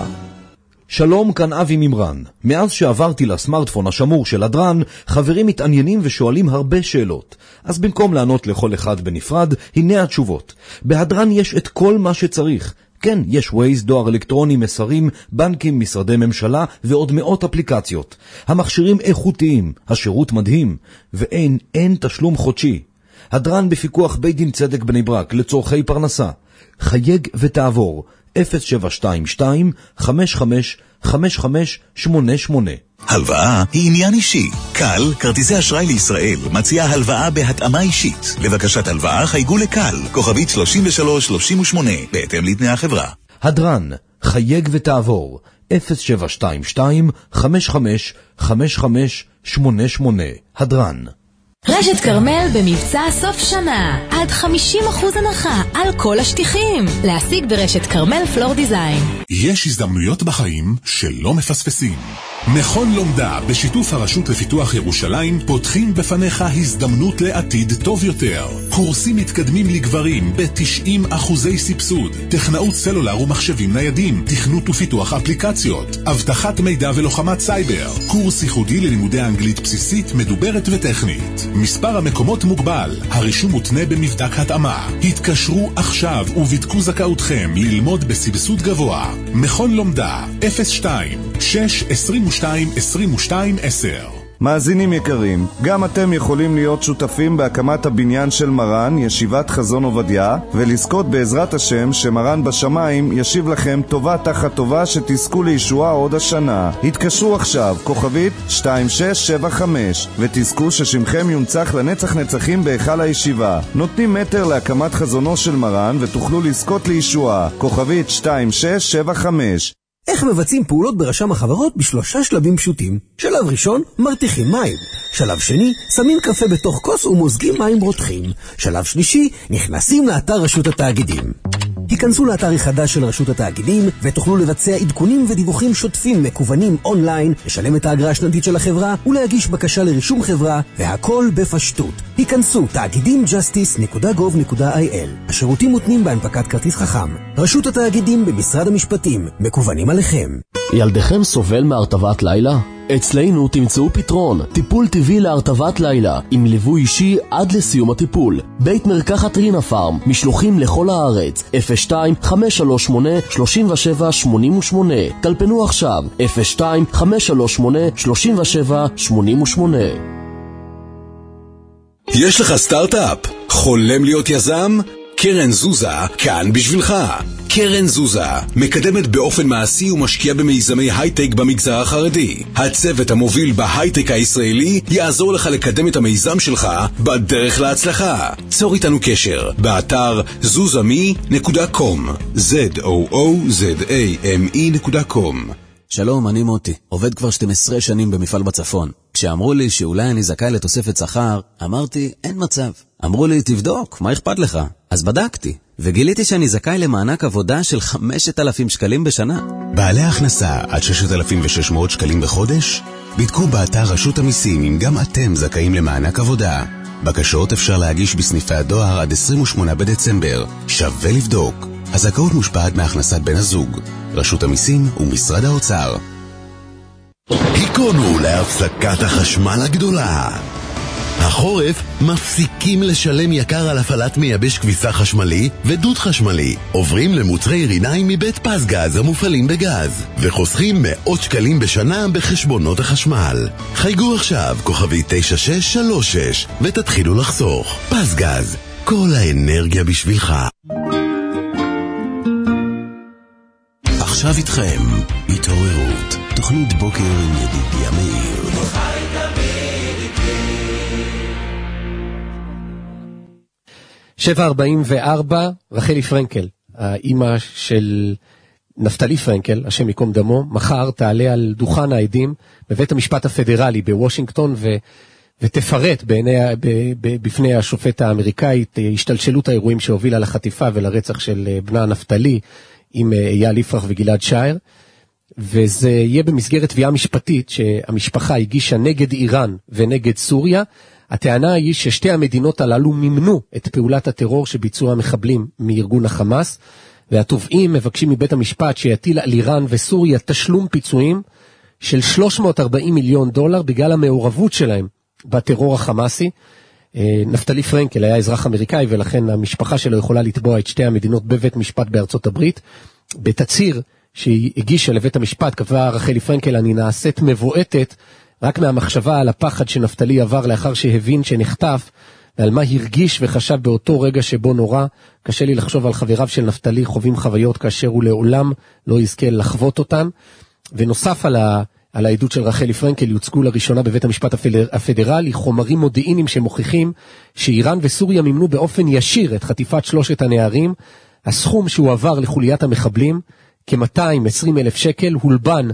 שלום, כאן אבי ממרן. מאז שעברתי לסמארטפון השמור של הדרן, חברים מתעניינים ושואלים הרבה שאלות. אז במקום לענות לכל אחד בנפרד, הנה התשובות. בהדרן יש את כל מה שצריך. כן, יש ווייז, דואר אלקטרוני, מסרים, בנקים, משרדי ממשלה ועוד מאות אפליקציות. המכשירים איכותיים, השירות מדהים, ואין, אין תשלום חודשי. הדרן בפיקוח בית דין צדק בני ברק לצורכי פרנסה. חייג ותעבור. אפס שבע שתיים שתיים חמש חמש חמש חמש שמונה שמונה. הלוואה היא עניין אישי. קל, כרטיסי אשראי לישראל, מציעה הלוואה בהתאמה אישית. לבקשת הלוואה חייגו לקל, כוכבית שלושים ושלוש שלושים ושמונה, בהתאם לתנאי החברה. הדרן, חייג ותעבור. אפס שבע שתיים שתיים חמש חמש חמש חמש שמונה שמונה. הדרן. רשת קרמל במבצע סוף שנה, עד חמישים אחוז הנחה על כל השטיחים. להשיג ברשת קרמל פלור דיזיין. יש הזדמנויות בחיים שלא מפספסים. מכון לומדה בשיתוף הרשות לפיתוח ירושלים פותחים בפניך הזדמנות לעתיד טוב יותר. קורסים מתקדמים לגברים ב-תשעים אחוזי סבסוד, טכנאות סלולר ומחשבים ניידים, תכנות ופיתוח אפליקציות, אבטחת מידע ולוחמת סייבר, קורס ייחודי ללימודי אנגלית בסיסית, מדוברת וטכנית. מספר המקומות מוגבל, הרישום מותנה במבדק התאמה. התקשרו עכשיו ובדקו זכאותכם ללמוד בסבסוד גבוה. מכון לומדה אפס שתיים שש עשרים ושתיים עשרים ושתיים עשר. מאזינים יקרים, גם אתם יכולים להיות שותפים בהקמת הבניין של מרן, ישיבת חזון עובדיה, ולזכות בעזרת השם שמרן בשמיים ישיב לכם טובה תחת טובה שתזכו לישועה עוד השנה. התקשרו עכשיו, כוכבית שתיים שש שבע חמש, ותזכו ששמכם יונצח לנצח נצחים בהיכל הישיבה. נותנים מטר להקמת חזונו של מרן ותוכלו לזכות לישועה, כוכבית שתיים שש שבע חמש. איך מבצעים פעולות ברשם החברות בשלושה שלבים פשוטים? שלב ראשון, מרתיחים מים. שלב שני, שמים קפה בתוך כוס ומוזגים מים רותחים. שלב שלישי, נכנסים לאתר רשות התאגידים. היכנסו לאתר החדש של רשות התאגידים ותוכלו לבצע עדכונים ודיווחים שוטפים מקוונים אונליין, לשלם את האגרה השנתית של החברה ולהגיש בקשה לרישום חברה, והכל בפשטות. היכנסו תאגידים ג'סטיס נקודה גוב נקודה איי אל. השירותים מותנים בהנפקת כרטיס חכם. רשות התאגידים במשרד המשפטים, מקוונים עליכם. ילדיכם סובל מהרטבת לילה? אצלנו תמצאו פתרון, טיפול טבעי להרטבת לילה, עם ליווי אישי עד לסיום הטיפול. בית מרקחת רינה פארם, משלוחים לכל הארץ, אפס שתיים חמש שלוש שמונה שלושים ושבע שמונים ושמונה. טלפנו עכשיו, אפס שתיים חמש שלוש שמונה שלושים ושבע שמונים ושמונה. יש לך סטארט-אפ? חולם להיות יזם? קרן זוזה כאן בשבילך. קרן זוזה מקדמת באופן מעשי ומשקיע במיזמי הייטק במגזר החרדי. הצוות המוביל בהייטק הישראלי יעזור לך לקדם את המיזם שלך בדרך להצלחה. צור איתנו קשר באתר זוזמי נקודה קום, זד או או זד איי אם אי נקודה קום. שלום, אני מוטי, עובד כבר שתים עשרה שנים במפעל בצפון. כשאמרו לי שאולי אני זכאי לתוספת שכר, אמרתי, אין מצב. אמרו לי, תבדוק, מה אכפת לך? אז בדקתי, וגיליתי שאני זכאי למענק עבודה של חמשת אלפים שקלים בשנה. בעלי הכנסה עד ששת אלפים ושש מאות שקלים בחודש? בדקו באתר רשות המיסים אם גם אתם זכאים למענק עבודה. בקשות אפשר להגיש בסניפי הדואר עד עשרים ושמונה בדצמבר. שווה לבדוק. הזכאות מושפעת מהכנסת בן הזוג. רשות המיסים ומשרד האוצר. היכונו להפסקת החשמל הגדולה. החורף מפסיקים לשלם יקר על הפעלת מייבש כביסה חשמלי ודוד חשמלי. עוברים למוצרי ריניים מבית פסגז המופעלים בגז וחוסכים מאות שקלים בשנה בחשבונות החשמל. חייגו עכשיו כוכבי תשע שש שלוש שש ותתחילו לחסוך. פסגז, כל האנרגיה בשבילך. עכשיו איתכם התעוררות, תוכנית בוקר עם ידידיה מאיר. שבע ארבעים וארבע, רחלי פרנקל, האימא של נפתלי פרנקל, השם יקום דמו, מחר תעלה על דוכן העדים בבית המשפט הפדרלי בוושינגטון ו... ותפרט בעיני, בפני השופט האמריקאי את השתלשלות האירועים שהובילה לחטיפה ולרצח של בנה נפתלי עם אייל יפרח וגלעד שער, וזה יהיה במסגרת תביעה משפטית שהמשפחה הגישה נגד איראן ונגד סוריה. הטענה היא ששתי המדינות הללו מימנו את פעולת הטרור שביצעו המחבלים מארגון החמאס, והתובעים מבקשים מבית המשפט שיטיל על איראן וסוריה תשלום פיצויים של שלוש מאות וארבעים מיליון דולר בגלל המעורבות שלהם בטרור החמאסי. נפתלי פרנקל היה אזרח אמריקאי, ולכן המשפחה שלו יכולה לתבוע את שתי המדינות בבית משפט בארצות הברית. בתצהיר שהיא הגישה לבית המשפט קבעה רחלי פרנקל, אני נעשית מבועטת רק מהמחשבה על הפחד שנפתלי עבר לאחר שהבין שנחטף, ועל מה הרגיש וחשב באותו רגע שבו נורא. קשה לי לחשוב על חבריו של נפתלי חווים חוויות כאשר הוא לעולם לא יזכה לחוות אותן. ונוסף על ה... על העדות של רחלי פרנקל יוצגו לראשונה בבית המשפט הפדרלי חומרים מודיעיניים שמוכיחים שאיראן וסוריה מימנו באופן ישיר את חטיפת שלושת הנערים. הסכום שהוא עבר לחוליית המחבלים, כ-מאתיים ועשרים אלף שקל, הולבן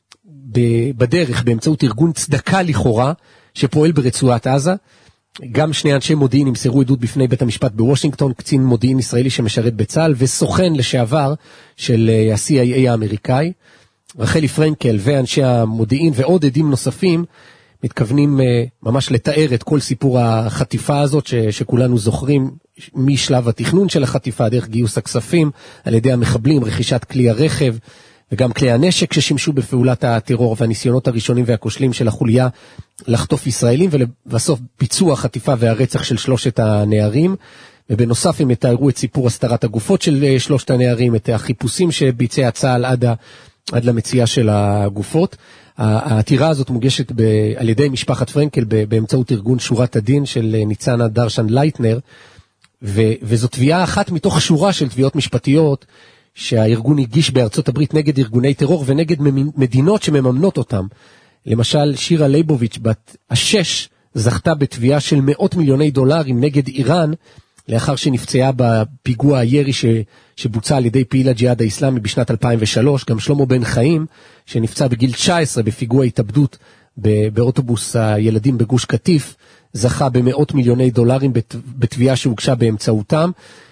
בדרך באמצעות ארגון צדקה לכאורה שפועל ברצועת עזה. גם שני אנשי מודיעין ימסרו עדות בפני בית המשפט בוושינגטון, קצין מודיעין ישראלי שמשרת בצה"ל וסוכן לשעבר של ה-סי איי איי האמריקאי. רחלי פרנקל ואנשי המודיעין ועוד עדים נוספים מתכוונים ממש לתאר את כל סיפור החטיפה הזאת ש- שכולנו זוכרים, משלב התכנון של החטיפה, דרך גיוס הכספים על ידי המחבלים, רכישת כלי הרכב וגם כלי הנשק ששימשו בפעולת הטרור, והניסיונות הראשונים והכושלים של החוליה לחטוף ישראלים, ולבסוף ביצוע החטיפה והרצח של שלושת הנערים. ובנוסף הם יתארו את סיפור הסתרת הגופות של שלושת הנערים, את החיפושים שביצע צה"ל עד ה... עד למציאה של הגופות. העתירה הזאת מוגשת ב, על ידי משפחת פרנקל באמצעות ארגון שורת הדין של ניצנה דרשן לייטנר, ו, וזו תביעה אחת מתוך שורה של תביעות משפטיות שהארגון הגיש בארצות הברית נגד ארגוני טרור ונגד מדינות שמממנות אותם. למשל שירה ליבוביץ' בת השש זכתה בתביעה של מאות מיליוני דולרים נגד איראן, לאחר שנפצעה בפיגוע הירי ש, שבוצע על ידי פעיל הג'יהאד האסלאמי בשנת אלפיים ושלוש. גם שלמה בן חיים שנפצע בגיל תשע עשרה בפיגוע התאבדות באוטובוס הילדים בגוש קטיף, זכה במאות מיליוני דולרים בתביעה שהוגשה באמצעותם.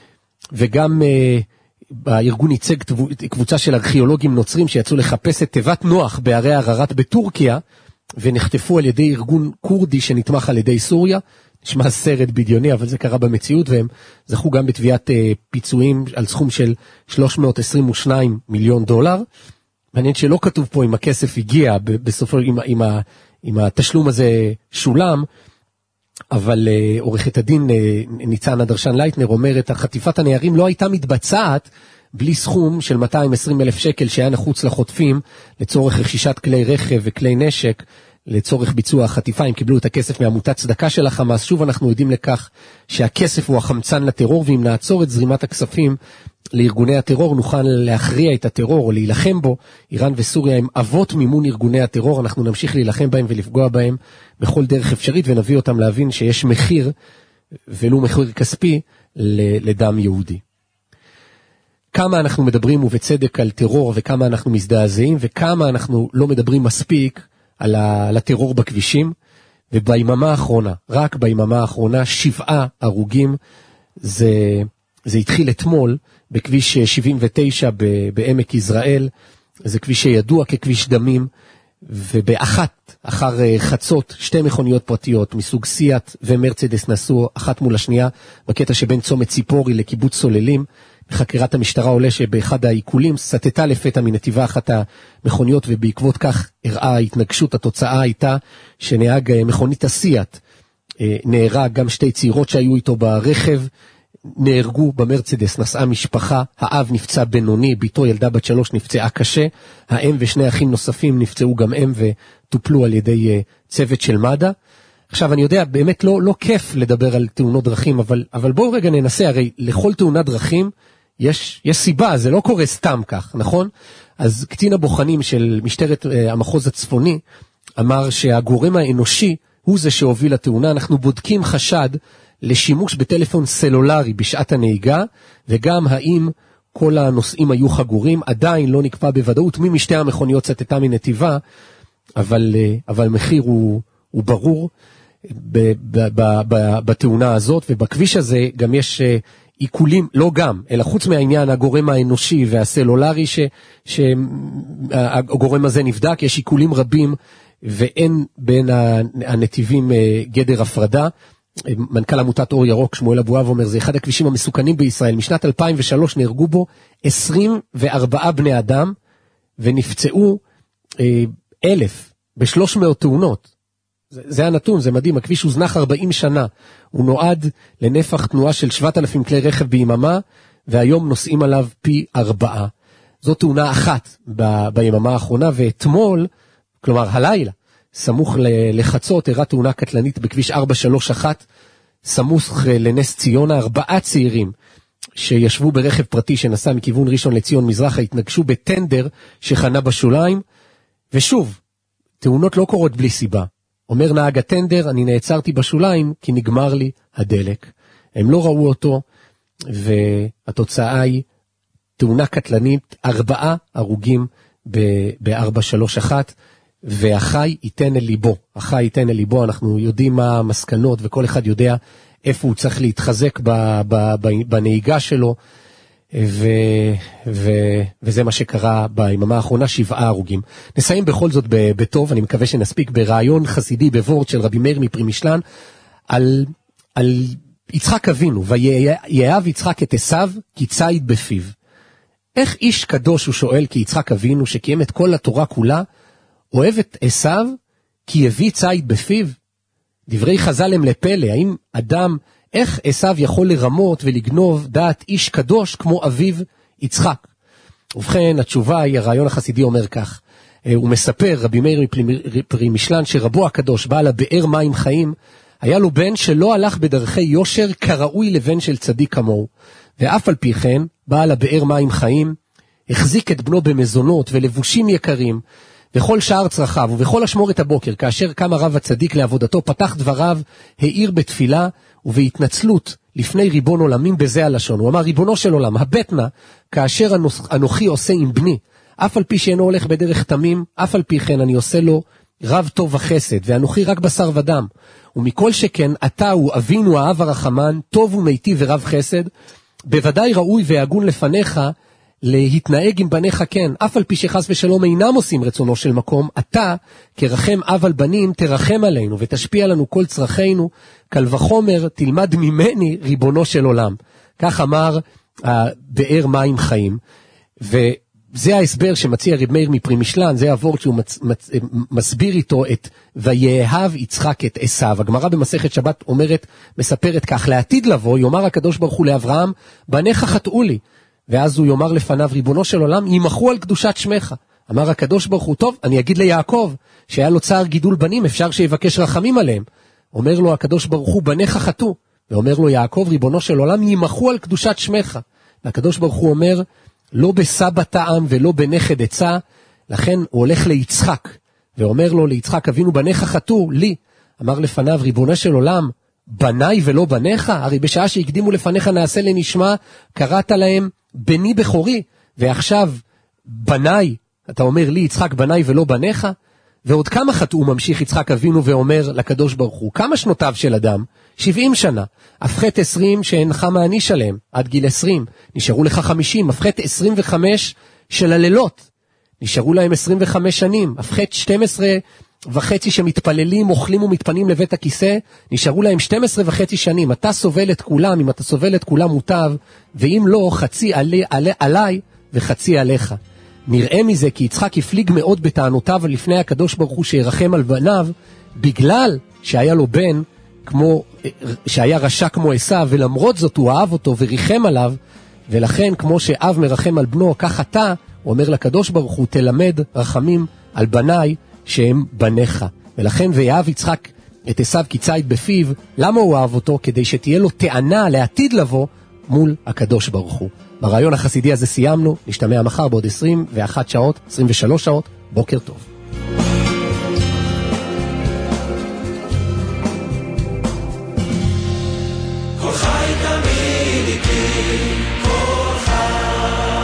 וגם uh, הארגון ייצג קבוצה של ארכיאולוגים נוצרים שיצאו לחפש את תיבת נוח בערי הררת בטורקיה, ונחטפו על ידי ארגון קורדי שנתמך על ידי סוריה. נשמע סרט בדיוני, אבל זה קרה במציאות, והם זכו גם בתביעת uh, פיצויים על סכום של שלוש מאות עשרים ושניים מיליון דולר. מעניין שלא כתוב פה אם הכסף הגיע, בסופו עם, עם, עם התשלום הזה שולם, אבל uh, עורכת הדין uh, ניצנה דרשן לייטנר אומרת, החטיפת הנערים לא הייתה מתבצעת בלי סכום של מאתיים ועשרים אלף שקל שהיה נחוץ לחוטפים, לצורך רכישת כלי רכב וכלי נשק, לצורך ביצוע החטיפה. הם קיבלו את הכסף מעמותת צדקה של החמאס. שוב אנחנו יודעים לכך שהכסף הוא החמצן לטרור, ואם נעצור את זרימת הכספים לארגוני הטרור נוכל להכריע את הטרור או להילחם בו. איראן וסוריה הם אבות מימון ארגוני הטרור, אנחנו נמשיך להילחם בהם ולפגוע בהם בכל דרך אפשרית, ונביא אותם להבין שיש מחיר, ולא מחיר כספי, לדם יהודי. כמה אנחנו מדברים ובצדק על טרור, וכמה אנחנו מזדעזעים, וכמה אנחנו לא מדברים מספיק על הטרור בכבישים. וביממה האחרונה, רק ביממה האחרונה, שבעה הרוגים. זה, זה התחיל אתמול בכביש שבעים ותשע בעמק יזרעאל. זה כביש שידוע ככביש דמים, ובאחת אחר חצות שתי מכוניות פרטיות מסוג סיאט ומרצדס נסעו אחת מול השנייה בקטע שבין צומת ציפורי לקיבוץ סוללים. בחקירת המשטרה עולה שבאחד העיקולים סטתה לפתע מנתיבה אחת המכוניות, ובעקבות כך הראה התנגשות. התוצאה הייתה שנהג מכונית הסיאט נהרג, גם שתי צעירות שהיו איתו ברכב נהרגו. במרצדס נסעה משפחה, האב נפצע בינוני, ביתו ילדה בת שלוש נפצעה קשה, האם ושני אחים נוספים נפצעו גם הם וטופלו על ידי צוות של מד"א. עכשיו אני יודע, באמת לא, לא כיף לדבר על תאונות דרכים, אבל, אבל בואו רגע ננסה, הרי לכל תאונת דרכים יש, יש סיבה, זה לא קורה סתם כך, נכון? אז קצין הבוחנים של משטרת uh, המחוז הצפוני אמר שהגורם האנושי הוא זה שהוביל לתאונה. אנחנו בודקים חשד לשימוש בטלפון סלולרי בשעת הנהיגה, וגם האם כל הנושאים היו חגורים, עדיין לא נקבע בוודאות מי משתי המכוניות סטתה מנתיבה, אבל, אבל מחיר הוא, הוא ברור ב, ב, ב, ב, בתאונה הזאת, ובכביש הזה גם יש עיקולים, לא גם, אלא חוץ מהעניין הגורם האנושי והסלולרי, ש, שהגורם הזה נבדק, יש עיקולים רבים, ואין בין הנתיבים גדר הפרדה. מנכ"ל עמותת אור ירוק שמואל אבואב אומר, זה אחד הכבישים המסוכנים בישראל, משנת אלפיים ושלוש נהרגו בו עשרים וארבעה בני אדם, ונפצעו אה, אלף בשלוש מאות תאונות. זה, זה הנתון, זה מדהים, הכביש הוזנח ארבעים שנה, הוא נועד לנפח תנועה של שבעת אלפים כלי רכב ביממה, והיום נוסעים עליו פי ארבעה. זו תאונה אחת ב, ביממה האחרונה, ואתמול, כלומר הלילה, סמוך לחצות, אירעה תאונה קטלנית בכביש ארבע שלוש אחת, סמוך לנס ציונה, ארבעה צעירים שישבו ברכב פרטי שנסע מכיוון ראשון לציון מזרחה, התנגשו בטנדר שחנה בשוליים, ושוב, תאונות לא קורות בלי סיבה. אומר נהג הטנדר, אני נעצרתי בשוליים כי נגמר לי הדלק. הם לא ראו אותו, והתוצאה היא תאונה קטלנית, ארבעה הרוגים ב-ארבע שלוש אחת, והחי ייתן אל ליבו, החי ייתן אל ליבו, אנחנו יודעים מה המסקנות, וכל אחד יודע איפה הוא צריך להתחזק ב, ב, ב, בנהיגה שלו, ו, ו, וזה מה שקרה ביממה האחרונה, שבעה הרוגים. נסיים בכל זאת בטוב, אני מקווה שנספיק ברעיון חסידי בוורד של רבי מאיר מפרימישלן, על, על יצחק אבינו, ויאהב יצחק את עשיו כי ציד בפיו. איך איש קדוש, הוא שואל, כי יצחק אבינו שקיים את כל התורה כולה, אוהב את עשיו כי הביא ציד בפיו? דברי חז"ל הם לפלא, האם אדם, איך עשיו יכול לרמות ולגנוב דעת איש קדוש כמו אביו יצחק? ובכן, התשובה היא, הרעיון החסידי אומר כך, הוא מספר, רבי מאיר מפרימישלן, שרבו הקדוש, בעל הבאר מים חיים, היה לו בן שלא הלך בדרכי יושר כראוי לבן של צדיק כמוהו, ואף על פי כן, בעל הבאר מים חיים, החזיק את בנו במזונות ולבושים יקרים, וכל שער צרכיו ובכל אשמורת הבוקר, כאשר קם הרב הצדיק לעבודתו, פתח דבריו, העיר בתפילה ובהתנצלות לפני ריבון עולמים בזה הלשון. הוא אמר, ריבונו של עולם, הבטנה, כאשר אנוכי עושה עם בני, אף על פי שאינו הולך בדרך תמים, אף על פי כן אני עושה לו רב טוב וחסד, ואנוכי רק בשר ודם. ומכל שכן, אתה הוא אבינו האב הרחמן, טוב ומיטיב ורב חסד, בוודאי ראוי והגון לפניך, להתנהג עם בניך כן, אף על פי שחס ושלום אינם עושים רצונו של מקום, אתה, כרחם אב על בנים, תרחם עלינו ותשפיע לנו כל צרכינו, קל וחומר תלמד ממני ריבונו של עולם. כך אמר הבאר מים חיים, וזה ההסבר שמציע רב מאיר מפרימישלן, זה הוורד שהוא מצ, מצ, מסביר איתו את ויאהב יצחק את עשיו. הגמרא במסכת שבת אומרת, מספרת כך, לעתיד לבוא, יאמר הקדוש ברוך הוא לאברהם, בניך חטאו לי, ואז הוא יאמר לפניו, ריבונו של עולם, ימחו על קדושת שמך. אמר הקדוש ברוך הוא, טוב, אני אגיד ליעקב, שהיה לו צער גידול בנים, אפשר שיבקש רחמים עליהם. אומר לו הקדוש ברוך הוא, בניך חטאו. ואומר לו יעקב, ריבונו של עולם, ימחו על קדושת שמך. והקדוש ברוך הוא אומר, לא בסבא טעם ולא בנכד עצה, לכן הוא הולך ליצחק, ואומר לו ליצחק, אבינו בניך חטאו, לי. אמר לפניו, ריבונו של עולם, בניי ולא בניך? הרי בשעה שהקדימו לפניך נעשה לנשמע, קראת להם בני בכורי, ועכשיו בניי, אתה אומר לי יצחק בניי ולא בניך? ועוד כמה חטאו ממשיך יצחק אבינו ואומר לקדוש ברוך הוא, כמה שנותיו של אדם? שבעים שנה, הפחת עשרים שאינך מעניש עליהם, עד גיל עשרים, נשארו לך חמישים, הפחת עשרים וחמש של הלילות, נשארו להם עשרים וחמש שנים, הפחת שתים עשרה וחצי שמתפללים, אוכלים ומתפנים לבית הכיסא, נשארו להם שתים עשרה וחצי שנים, אתה סובל את כולם, אם אתה סובל את כולם מוטב, ואם לא, חצי עלי, עלי, עלי וחצי עליך. נראה מזה כי יצחק הפליג מאוד בטענותיו לפני הקדוש ברוך הוא שירחם על בניו, בגלל שהיה לו בן כמו, שהיה רשע כמו עשיו, ולמרות זאת הוא אהב אותו וריחם עליו, ולכן כמו שאב מרחם על בנו, כך אתה, הוא אומר לקדוש ברוך הוא, תלמד רחמים על בניי שהם בניך. ולכן ויאהב יצחק את עשיו כי ציד בפיו, למה הוא אהב אותו? כדי שתהיה לו טענה לעתיד לבוא מול הקדוש ברוך הוא. ברעיון החסידי הזה סיימנו, נשתמע מחר בעוד עשרים ואחת שעות, עשרים ושלוש שעות, בוקר טוב. כל חי תמיד איתי, כל חי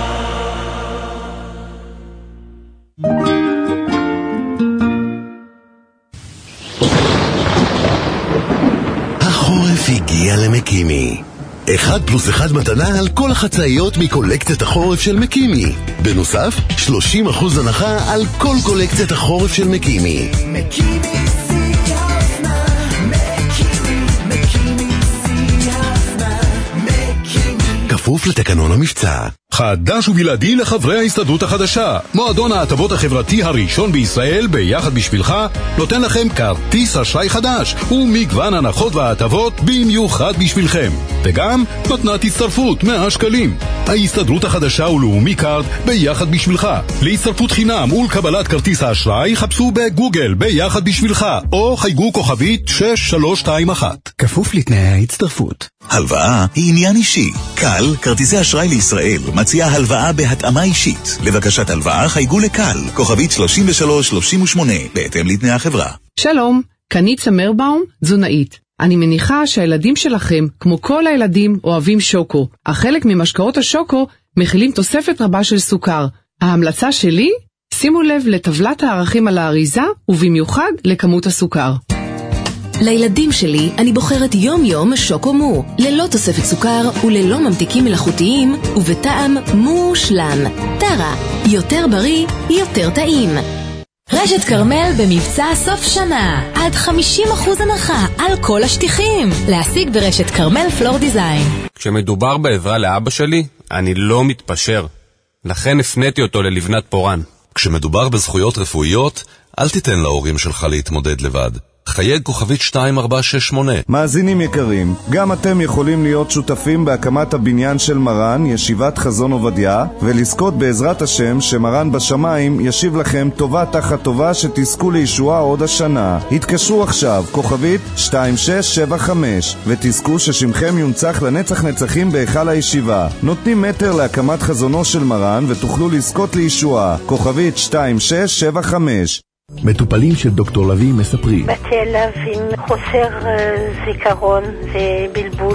הגיע למקימי. אחד פלוס אחד מתנה על כל החצאיות מקולקציית החורף של מקימי. בנוסף, שלושים אחוז הנחה על כל קולקציית החורף של מקימי. מקימי שיא האופנה, מקימי, מקימי שיא האופנה, מקימי. כפוף לתקנון המבצע. חדש ובלעדי לחברי ההסתדרות החדשה. מועדון ההטבות החברתי הראשון בישראל ביחד בשבילך נותן לכם כרטיס אשראי חדש ומגוון הנחות וההטבות במיוחד בשבילכם. וגם מתנת הצטרפות מאה שקלים. ההסתדרות החדשה ולאומי קארד ביחד בשבילך. להצטרפות חינם ולקבלת כרטיס האשראי חפשו בגוגל ביחד בשבילך או חייגו כוכבית שש שלוש שתיים אחת. כפוף לתנאי ההצטרפות. הלוואה היא עניין אישי. קל, כרטיסי אשראי לישראל, מציעה הלוואה בהתאמה אישית. לבקשת הלוואה חייגו לקל, כוכבית שלושים ושלוש שלושים ושמונה, בהתאם לתנאי החברה. שלום, קניצה מרבאום, תזונאית. אני מניחה שהילדים שלכם, כמו כל הילדים, אוהבים שוקו. אך חלק ממשקאות השוקו מכילים תוספת רבה של סוכר. ההמלצה שלי? שימו לב לטבלת הערכים על האריזה, ובמיוחד לכמות הסוכר. לילדים שלי אני בוחרת יום יום שוקו מו, ללא תוספת סוכר וללא ממתיקים מלאכותיים ובטעם מושלם. טרה, יותר בריא, יותר טעים. רשת קרמל במבצע סוף שנה, עד חמישים אחוז הנחה על כל השטיחים. להשיג ברשת קרמל פלור דיזיין. כשמדובר בעזרה לאבא שלי, אני לא מתפשר. לכן הפניתי אותו ללבנת פורן. כשמדובר בזכויות רפואיות, אל תיתן להורים שלך להתמודד לבד. חייג כוכבית שתיים ארבע שש שמונה. מאזינים יקרים, גם אתם יכולים להיות שותפים בהקמת הבניין של מרן, ישיבת חזון עובדיה, ולזכות בעזרת השם שמרן בשמיים ישיב לכם טובה תחת טובה שתזכו לישועה עוד השנה. התקשרו עכשיו, כוכבית שתיים שש שבע חמש, ותזכו ששמכם יונצח לנצח נצחים בהיכל הישיבה. נותנים מטר להקמת חזונו של מרן ותוכלו לזכות לישועה. כוכבית שתיים שש שבע חמש. מטופלים של דוקטור לוי מספרים. באתי אליו עם חוסר זיכרון ובלבול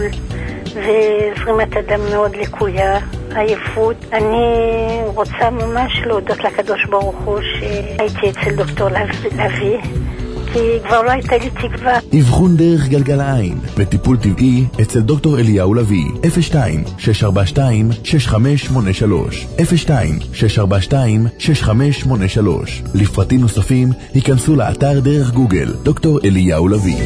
וזרימת הדם מאוד לקויה, עייפות. אני רוצה ממש להודות לקדוש ברוך הוא שהייתי אצל דוקטור לוי, כי כבר לא הייתה לי תקווה. אבחון דרך גלגל העין וטיפול טבעי אצל דוקטור אליהו לוי. אפס שתיים שש ארבע שתיים שש חמש שמונה שלוש אפס שתיים שש ארבע שתיים שש חמש שמונה שלוש. לפרטים נוספים היכנסו לאתר דרך גוגל דוקטור אליהו לוי.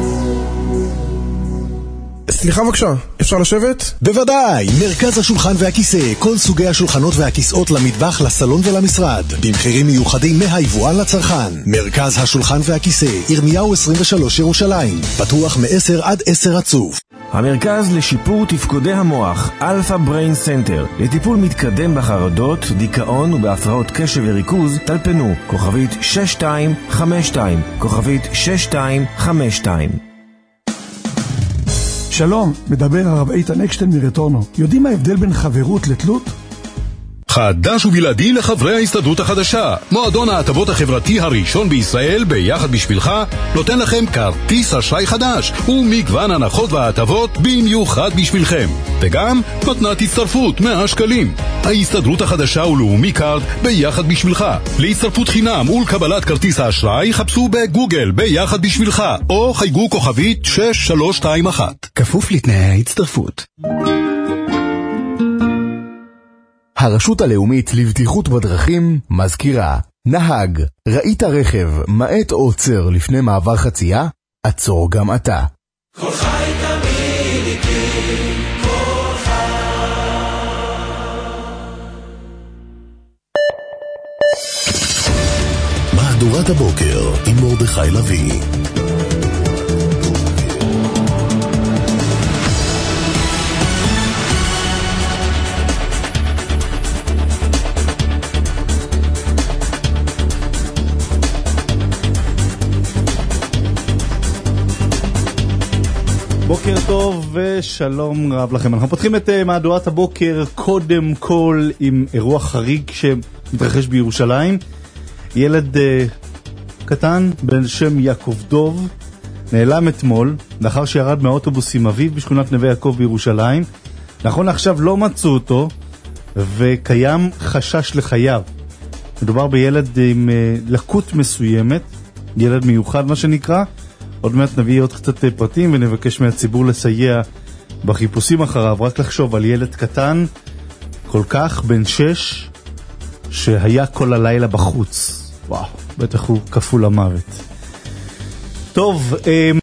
סליחה בבקשה, אפשר לשבת? בוודאי, מרכז השולחן והכיסא, כל סוגי השולחנות והכיסאות למטבח, לסלון ולמשרד, במחירים מיוחדים מהיבואן לצרכן. מרכז השולחן והכיסא, ירמיהו עשרים ושלוש ירושלים, פתוח מ-עשר עד עשר רצוף. המרכז לשיפור תפקודי המוח, אלפא בריין סנטר, לטיפול מתקדם בחרדות, דיכאון ובהפרעות קשב וריכוז, טלפנו, כוכבית שש שתיים חמש שתיים, כוכבית שש שתיים חמש שתיים. שלום, מדבר הרב איתן אקשטיין מרטורנו. יודעים מה ההבדל בין חברות לתלות? חדש ובלעדי לחברי ההסתדרות החדשה. מועדון ההטבות החברתי הראשון בישראל ביחד בשבילך נותן לכם כרטיס אשראי חדש ומגוון הנחות וההטבות במיוחד בשבילכם. וגם מתנת הצטרפות מאה שקלים. ההסתדרות החדשה ולאומי קארד ביחד בשבילך. להצטרפות חינם ולקבלת כרטיס האשראי חפשו בגוגל ביחד בשבילך או חייגו כוכבית שש שלוש שתיים אחת. כפוף לתנאי ההצטרפות. הרשות הלאומית לבטיחות בדרכים מזכירה. נהג, ראית רכב מעט או עוצר לפני מעבר חצייה? עצור גם אתה. כל חי תמיד איתי, כל חי. מהדורת הבוקר עם מרדכי לוי. בוקר טוב ושלום רב לכם. אנחנו פותחים את מהדורת הבוקר קודם כל עם אירוע חריג שמתרחש בירושלים. ילד uh, קטן בן שם יעקב דוב נעלם אתמול לאחר שירד מהאוטובוס עם אביו בשכונת נווה יעקב בירושלים. נכון לעכשיו לא מצאו אותו וקיים חשש לחייו. מדובר בילד עם uh, לקות מסוימת, ילד מיוחד מה שנקרא. עוד מעט נביא עוד קצת פרטים ונבקש מהציבור לסייע בחיפושים אחריו. רק לחשוב על ילד קטן כל כך, בן שש, שהיה כל הלילה בחוץ. וואו, בטח הוא כפול המוות. טוב,